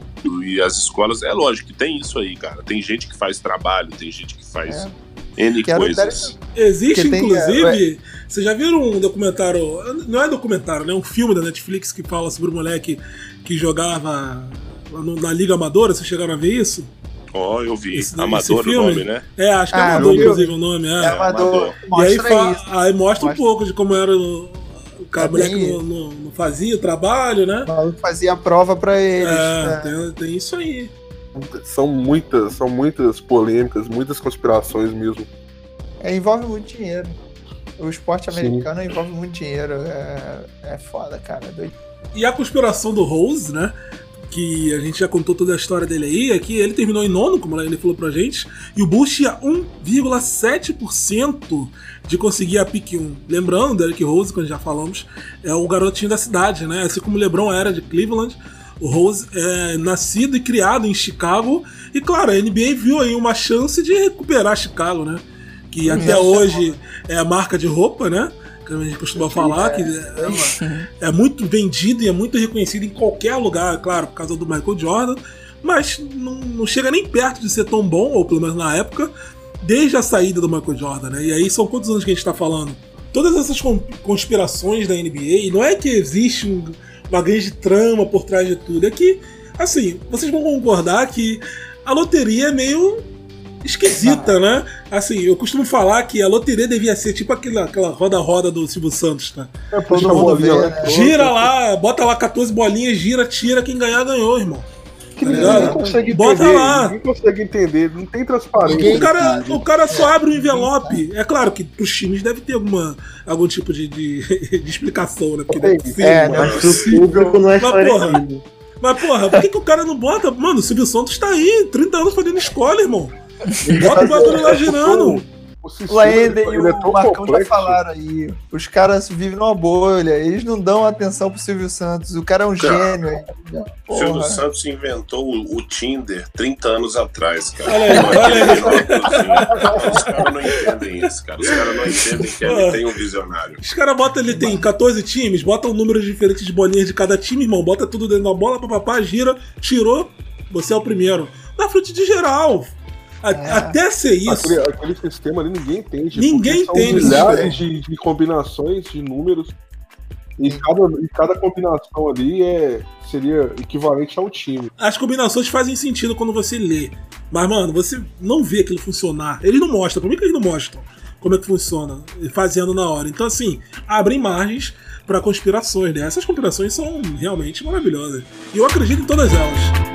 E as escolas, é lógico que tem isso aí, cara. Tem gente que faz trabalho, tem gente que faz É. N Quero coisas. Existe, Porque tem, inclusive, vocês já viram um documentário, não é documentário, né? Um filme da Netflix que fala sobre um moleque que jogava lá no- na Liga Amadora, vocês chegaram a ver isso? Ó, oh, eu vi. Esse- esse Amador o filme? nome, né? É, acho que é Ah, Amador, não vi. inclusive, o nome. É. É amador. E aí, Mostra fa- isso. aí mostra um Mostra. pouco de como era o, o cara, É o moleque bem não, não- não fazia o trabalho, né? O maluco fazia a prova pra eles. É, né? tem, tem isso aí. São muitas, são muitas polêmicas, muitas conspirações mesmo. É, envolve muito dinheiro. O esporte Sim. americano envolve muito dinheiro. É, é foda, cara. É doido. E a conspiração do Rose, né? Que a gente já contou toda a história dele aí, é que ele terminou em nono, como ele falou pra gente, e o Bulls tinha um vírgula sete por cento de conseguir a pick um. Lembrando, Derrick Rose, como já falamos, é o garotinho da cidade, né? Assim como o LeBron era de Cleveland, o Rose é nascido e criado em Chicago, e claro, a N B A viu aí uma chance de recuperar Chicago, né? Que até hoje é a marca de roupa, né? Que a gente costuma falar, que é, uma- é muito vendido e é muito reconhecido em qualquer lugar, claro, por causa do Michael Jordan, mas não, não chega nem perto de ser tão bom, ou pelo menos na época, desde a saída do Michael Jordan, né? E aí são quantos anos que a gente tá falando? Todas essas con- conspirações da N B A, e não é que existe um- uma grande trama por trás de tudo, é que, assim, vocês vão concordar que a loteria é meio esquisita, né? Assim, eu costumo falar que a loteria devia ser tipo aquela, aquela roda-roda do Silvio Santos, tá? É, puxa Todo a mundo bolinha vê, lá, né? pô, Gira lá, bota lá catorze bolinhas, gira, tira, quem ganhar ganhou, irmão. que tá ninguém ligado? consegue Bota entender. lá. Ninguém consegue entender, não tem transparência. Ninguém- O cara, o cara só abre o envelope. É claro que pros times deve ter alguma, algum tipo de, de, de explicação, né? Porque não é possível, É, mano. não é Mas pro público não é Mas, porra, esclarecido. Mas, porra, por que, que o cara não bota? Mano, o Silvio Santos tá aí, trinta anos fazendo escola, irmão. Bota o bagulho lá girando. O sistema, O Ender e ele é o tão Marcão já complexo. falaram aí. Os caras vivem numa bolha, eles não dão atenção pro Silvio Santos. O cara é um Cara, gênio. aí. O Silvio Porra. Santos inventou o, o Tinder trinta anos atrás, cara. Olha aí, olha aí. Os caras não entendem isso, cara. Os caras não entendem que ele tem um visionário. Os caras botam, ele tem catorze times, bota um número diferente de bolinhas de cada time, irmão. Bota tudo dentro da bola, papapá, gira, tirou, você é o primeiro. Na frente de geral. A- É. Até ser isso. Aquele, aquele sistema ali ninguém entende. Ninguém porque entende, São milhares velho. de, de combinações de números. E cada, e cada combinação ali é, seria equivalente a um time. As combinações fazem sentido quando você lê. Mas, mano, você não vê aquilo funcionar. Eles não mostram. Por que que eles não mostram como é que funciona? Fazendo na hora. Então, assim, abrem margens para conspirações, né? Essas conspirações são realmente maravilhosas. E eu acredito em todas elas.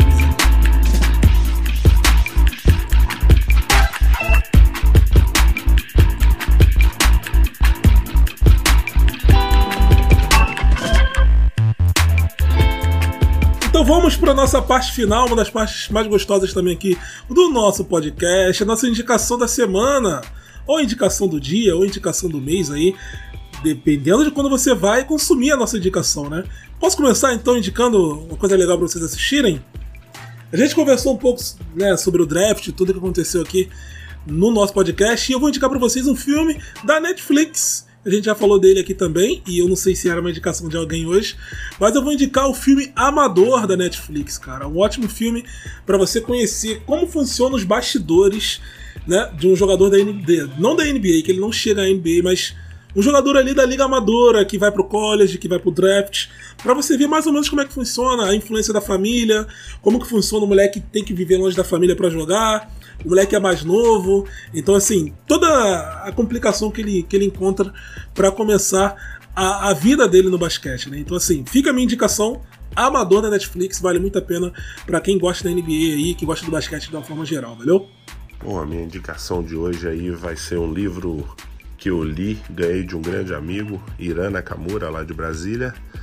Então vamos para nossa parte final, uma das partes mais gostosas também aqui do nosso podcast, a nossa indicação da semana, ou indicação do dia, ou indicação do mês aí, dependendo de quando você vai consumir a nossa indicação, né? Posso começar então indicando uma coisa legal para vocês assistirem? A gente conversou um pouco, né, sobre o draft, tudo que aconteceu aqui no nosso podcast, e eu vou indicar para vocês um filme da Netflix. A gente já falou dele aqui também, e eu não sei se era uma indicação de alguém hoje, mas eu vou indicar o filme Amador da Netflix, cara. Um ótimo filme para você conhecer como funcionam os bastidores, né, de um jogador da N B A. Não da N B A, que ele não chega à N B A, mas um jogador ali da Liga Amadora, que vai pro college, que vai pro draft, para você ver mais ou menos como é que funciona a influência da família, como que funciona o moleque que tem que viver longe da família para jogar, o moleque é mais novo. Então, assim, toda a complicação que ele, que ele encontra para começar a, a vida dele no basquete, né? Então, assim, fica a minha indicação, Amador da Netflix, vale muito a pena para quem gosta da N B A aí, que gosta do basquete de uma forma geral, valeu? Bom, a minha indicação de hoje aí vai ser um livro que eu li, ganhei de um grande amigo, Irã Nakamura, lá de Brasília.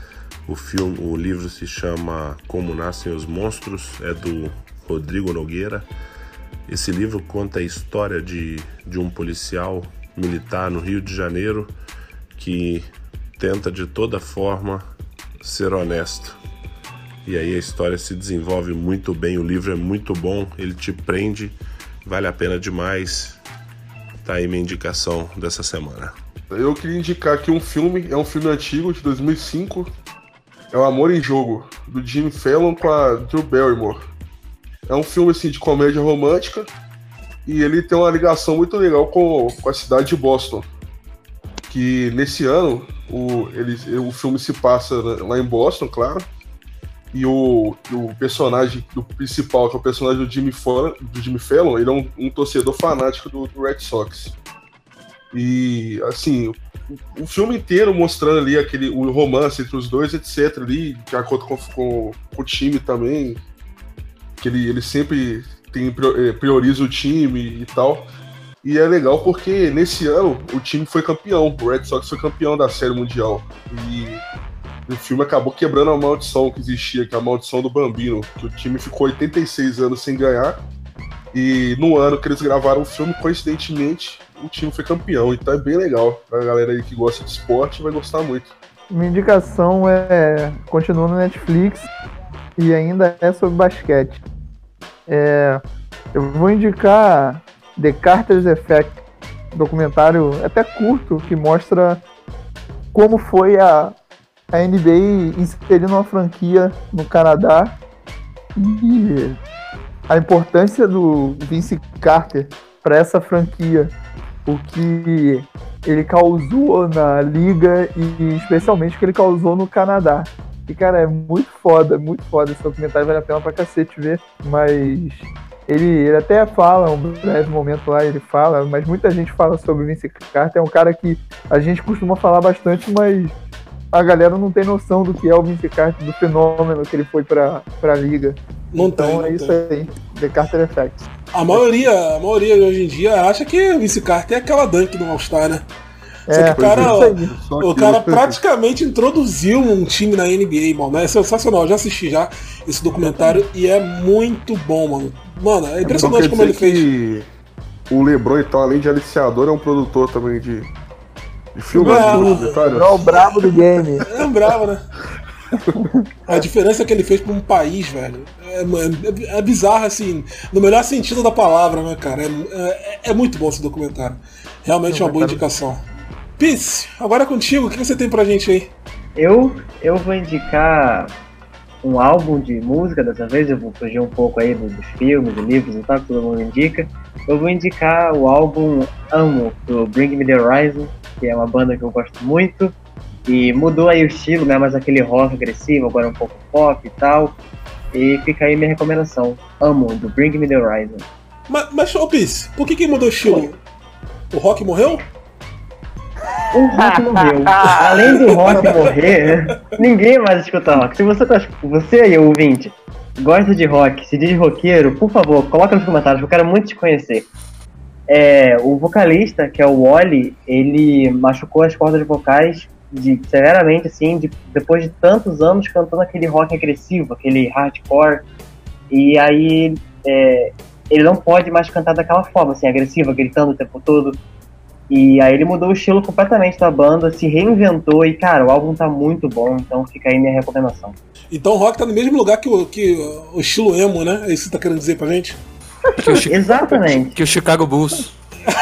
O filme, o livro se chama Como Nascem os Monstros, é do Rodrigo Nogueira. Esse livro conta a história de, de um policial militar no Rio de Janeiro que tenta de toda forma ser honesto. E aí a história se desenvolve muito bem, o livro é muito bom, ele te prende, vale a pena demais. Tá aí minha indicação dessa semana. Eu queria indicar aqui um filme, é um filme antigo, de dois mil e cinco, é O Amor em Jogo, do Jimmy Fallon com a Drew Barrymore. É um filme assim, de comédia romântica e ele tem uma ligação muito legal com, com a cidade de Boston. Que nesse ano o, ele, o filme se passa lá em Boston, claro, e o, o personagem do principal, que é o personagem do Jimmy Fallon, do Jimmy Fallon ele é um, um torcedor fanático do, do Red Sox. E assim, o, o filme inteiro mostrando ali aquele, o romance entre os dois, etcétera ali, de acordo com, com, com o time também, que ele, ele sempre tem, prioriza o time e tal. E é legal porque nesse ano o time foi campeão, o Red Sox foi campeão da Série Mundial. E o filme acabou quebrando a maldição que existia, que é a maldição do Bambino, que o time ficou oitenta e seis anos sem ganhar. E no ano que eles gravaram o filme, coincidentemente, o time foi campeão. Então é bem legal. A galera aí que gosta de esporte vai gostar muito. Minha indicação é... continua no Netflix e ainda é sobre basquete. É, eu vou indicar The Carter's Effect, documentário até curto que mostra como foi a, a N B A inserindo uma franquia no Canadá e a importância do Vince Carter para essa franquia, o que ele causou na liga e especialmente o que ele causou no Canadá. E, cara, é muito foda, muito foda. Esse documentário vale a pena pra cacete ver. Mas ele, ele até fala, um breve momento lá, ele fala, mas muita gente fala sobre o Vince Carter. É um cara que a gente costuma falar bastante, mas a galera não tem noção do que é o Vince Carter, do fenômeno que ele foi pra, pra liga. Não então tem, é não isso tem. aí, The Carter Effect. A maioria, a maioria hoje em dia acha que o Vince Carter é aquela dunk do All-Star, né? Só É, que o cara, isso aí. Só o que cara eu- praticamente introduziu um time na N B A, mano. É sensacional. Eu já assisti já esse documentário e é muito bom, mano. Mano, é impressionante Então como quer ele fez. dizer que o LeBron, então, além de aliciador, é um produtor também de, de filmes, É, de documentários. É o brabo do game. É bravo, né? A diferença que ele fez pra um país, velho, é, é, é bizarro, assim, no melhor sentido da palavra, né, cara? É, é, é muito bom esse documentário. Realmente é uma boa indicação. Pice, agora é contigo, o que você tem pra gente aí? Eu, eu vou indicar um álbum de música dessa vez, eu vou fugir um pouco aí dos filmes, dos livros e tal, que todo mundo indica. Eu vou indicar o álbum Amo, do Bring Me The Horizon, que é uma banda que eu gosto muito. E mudou aí o estilo, né? Mas aquele rock agressivo, agora um pouco pop e tal. E fica aí minha recomendação. Amo, do Bring Me The Horizon. Mas, mas ô Pice, por que que mudou o estilo? O rock morreu? O rock morreu. Além do rock morrer, ninguém mais escuta rock. Se você, tá, você aí, ouvinte, gosta de rock, se diz roqueiro, por favor, coloca nos comentários, eu quero muito te conhecer. É, o vocalista, que é o Wally, ele machucou as cordas vocais de, severamente, assim, de, depois de tantos anos cantando aquele rock agressivo, aquele hardcore. E aí é, ele não pode mais cantar daquela forma, assim, agressiva, gritando o tempo todo. E aí ele mudou o estilo completamente da banda, se reinventou e, cara, o álbum tá muito bom, então fica aí minha recomendação. Então o rock tá no mesmo lugar que o, que o estilo emo, né? É isso que você tá querendo dizer pra gente? Que o, Chi- Exatamente. que o Chicago Bulls.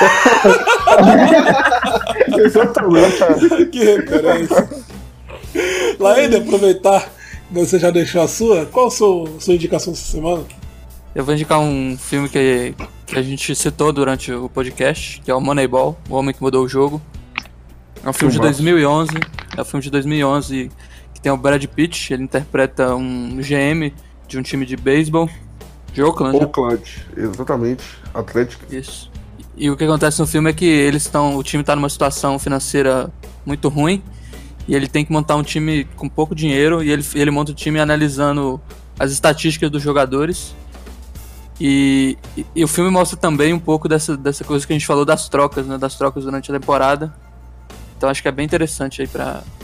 Exatamente. Que referência. Laíde, aproveitar que você já deixou a sua, qual a sua, sua indicação essa semana? Eu vou indicar um filme que, que a gente citou durante o podcast, que é o Moneyball, O Homem que Mudou o Jogo. É um filme de dois mil e onze, é um filme de dois mil e onze que tem o Brad Pitt, ele interpreta um G M de um time de beisebol de Oakland. né? Oakland, exatamente. Atlético. Isso. E o que acontece no filme é que eles estão, o time está numa situação financeira muito ruim e ele tem que montar um time com pouco dinheiro e ele, ele monta o time analisando as estatísticas dos jogadores. E, e, e o filme mostra também um pouco dessa, dessa coisa que a gente falou das trocas, né? Das trocas durante a temporada. Então acho que é bem interessante aí pra,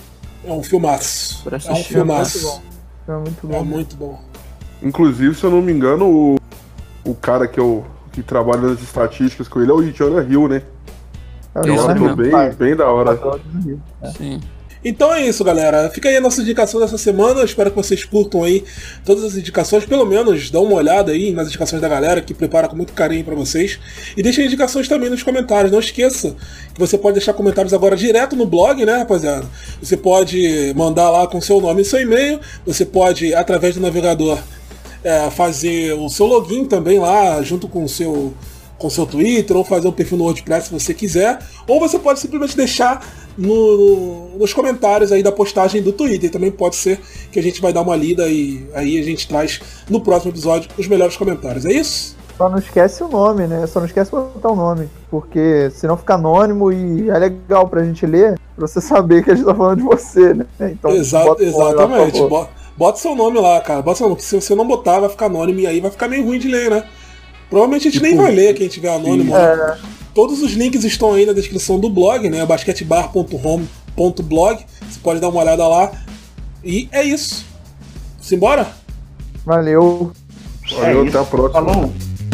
É um filmaço. Pra É um assistir. filmaço. É muito É bom. muito bom. Inclusive, se eu não me engano, o, o cara que, eu, que trabalha nas estatísticas com ele é o Jonah Hill, né? É É um Isso ator mesmo. bem, bem da hora. Sim. Então é isso, galera. Fica aí a nossa indicação dessa semana. Eu espero que vocês curtam aí todas as indicações. Pelo menos dá uma olhada aí nas indicações da galera, que prepara com muito carinho pra vocês. E deixem indicações também nos comentários. Não esqueça que você pode deixar comentários agora direto no blog, né, rapaziada? Você pode mandar lá com seu nome e seu e-mail. Você pode, através do navegador, é, fazer o seu login também lá, junto com o seu... com seu Twitter, ou fazer um perfil no WordPress se você quiser, ou você pode simplesmente deixar no, nos comentários aí da postagem do Twitter. Também pode ser que a gente vai dar uma lida e aí a gente traz no próximo episódio os melhores comentários. É isso? Só não esquece o nome, né? Só não esquece de botar o nome, porque senão fica anônimo e é legal pra gente ler, pra você saber que a gente tá falando de você, né? Então, Exa- bota o nome lá, por exatamente. favor. Bo- Bota seu nome lá, cara. Bota seu nome, porque se você não botar, vai ficar anônimo e aí vai ficar meio ruim de ler, né? Provavelmente a gente Tipo, nem vai ler quem tiver anônimo. né? É, Todos os links estão aí na descrição do blog, né? basquetebar ponto home ponto blog. Você pode dar uma olhada lá. E é isso. Simbora? valeu. Valeu, até a próxima. Falou!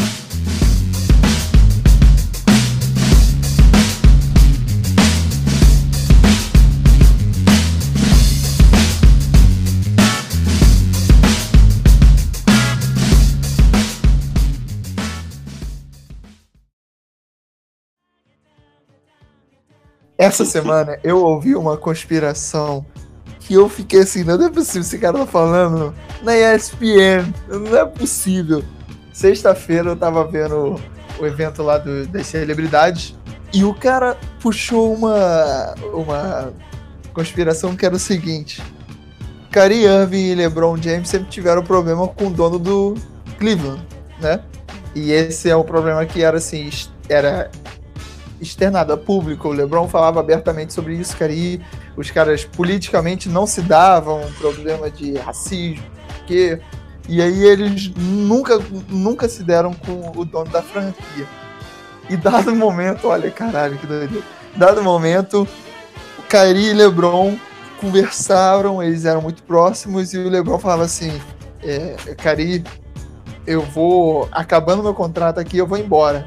Essa semana eu ouvi uma conspiração que eu fiquei assim, não é possível, esse cara tá falando na E S P N, não é possível. Sexta-feira eu tava vendo o evento lá do, das celebridades e o cara puxou uma, uma conspiração que era o seguinte: Kyrie Irving e LeBron James sempre tiveram problema com o dono do Cleveland, né? E esse é o problema que era assim, era externado a público. O LeBron falava abertamente sobre isso, Kyrie, os caras politicamente não se davam, um problema de racismo, que e aí eles nunca, nunca se deram com o dono da franquia. E dado momento, olha, caralho, que doideira. Dado momento, o Kyrie e LeBron conversaram, eles eram muito próximos, e o LeBron falava assim: é, Kyrie, eu vou, acabando meu contrato aqui, eu vou embora.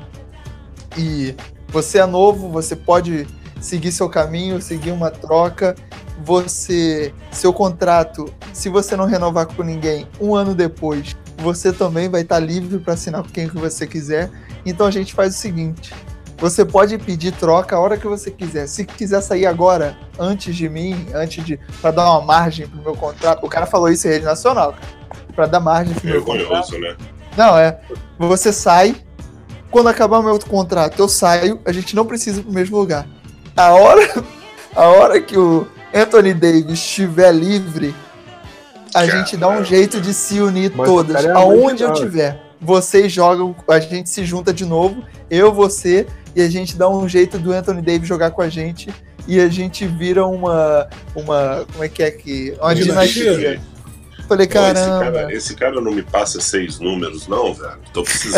E você é novo, você pode seguir seu caminho, seguir uma troca. Você, seu contrato, se você não renovar com ninguém, um ano depois, você também vai estar livre para assinar com quem que você quiser. Então a gente faz o seguinte: você pode pedir troca a hora que você quiser. Se quiser sair agora, antes de mim, antes de para dar uma margem pro meu contrato. O cara falou isso em rede nacional, cara, para dar margem pro meu contrato. Vergonhoso, né? Não, é. Você sai. Quando acabar o meu contrato, eu saio. A gente não precisa ir pro mesmo lugar. A hora, a hora que o Anthony Davis estiver livre, a gente dá um jeito de se unir Mas todas. o cara é Aonde eu imaginável. tiver. Vocês jogam, a gente se junta de novo. Eu, você, e a gente dá um jeito do Anthony Davis jogar com a gente. E a gente vira uma. uma como é que é que? Uma dinastia. Falei, Pô, esse, caramba. cara, esse cara não me passa seis números, não, velho. Tô precisando.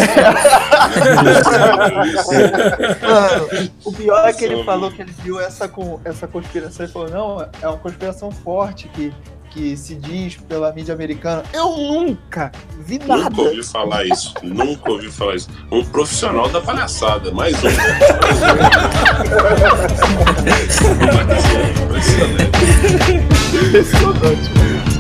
Mano, o pior é que ele Nossa, falou que ele viu essa, com, essa conspiração e falou: não, é uma conspiração forte que, que se diz pela mídia americana. Eu nunca vi Nunca nada. ouvi falar isso. Nunca ouvi falar isso. Um profissional da palhaçada. Mais um. Mais um. Impressionante. Impressionante.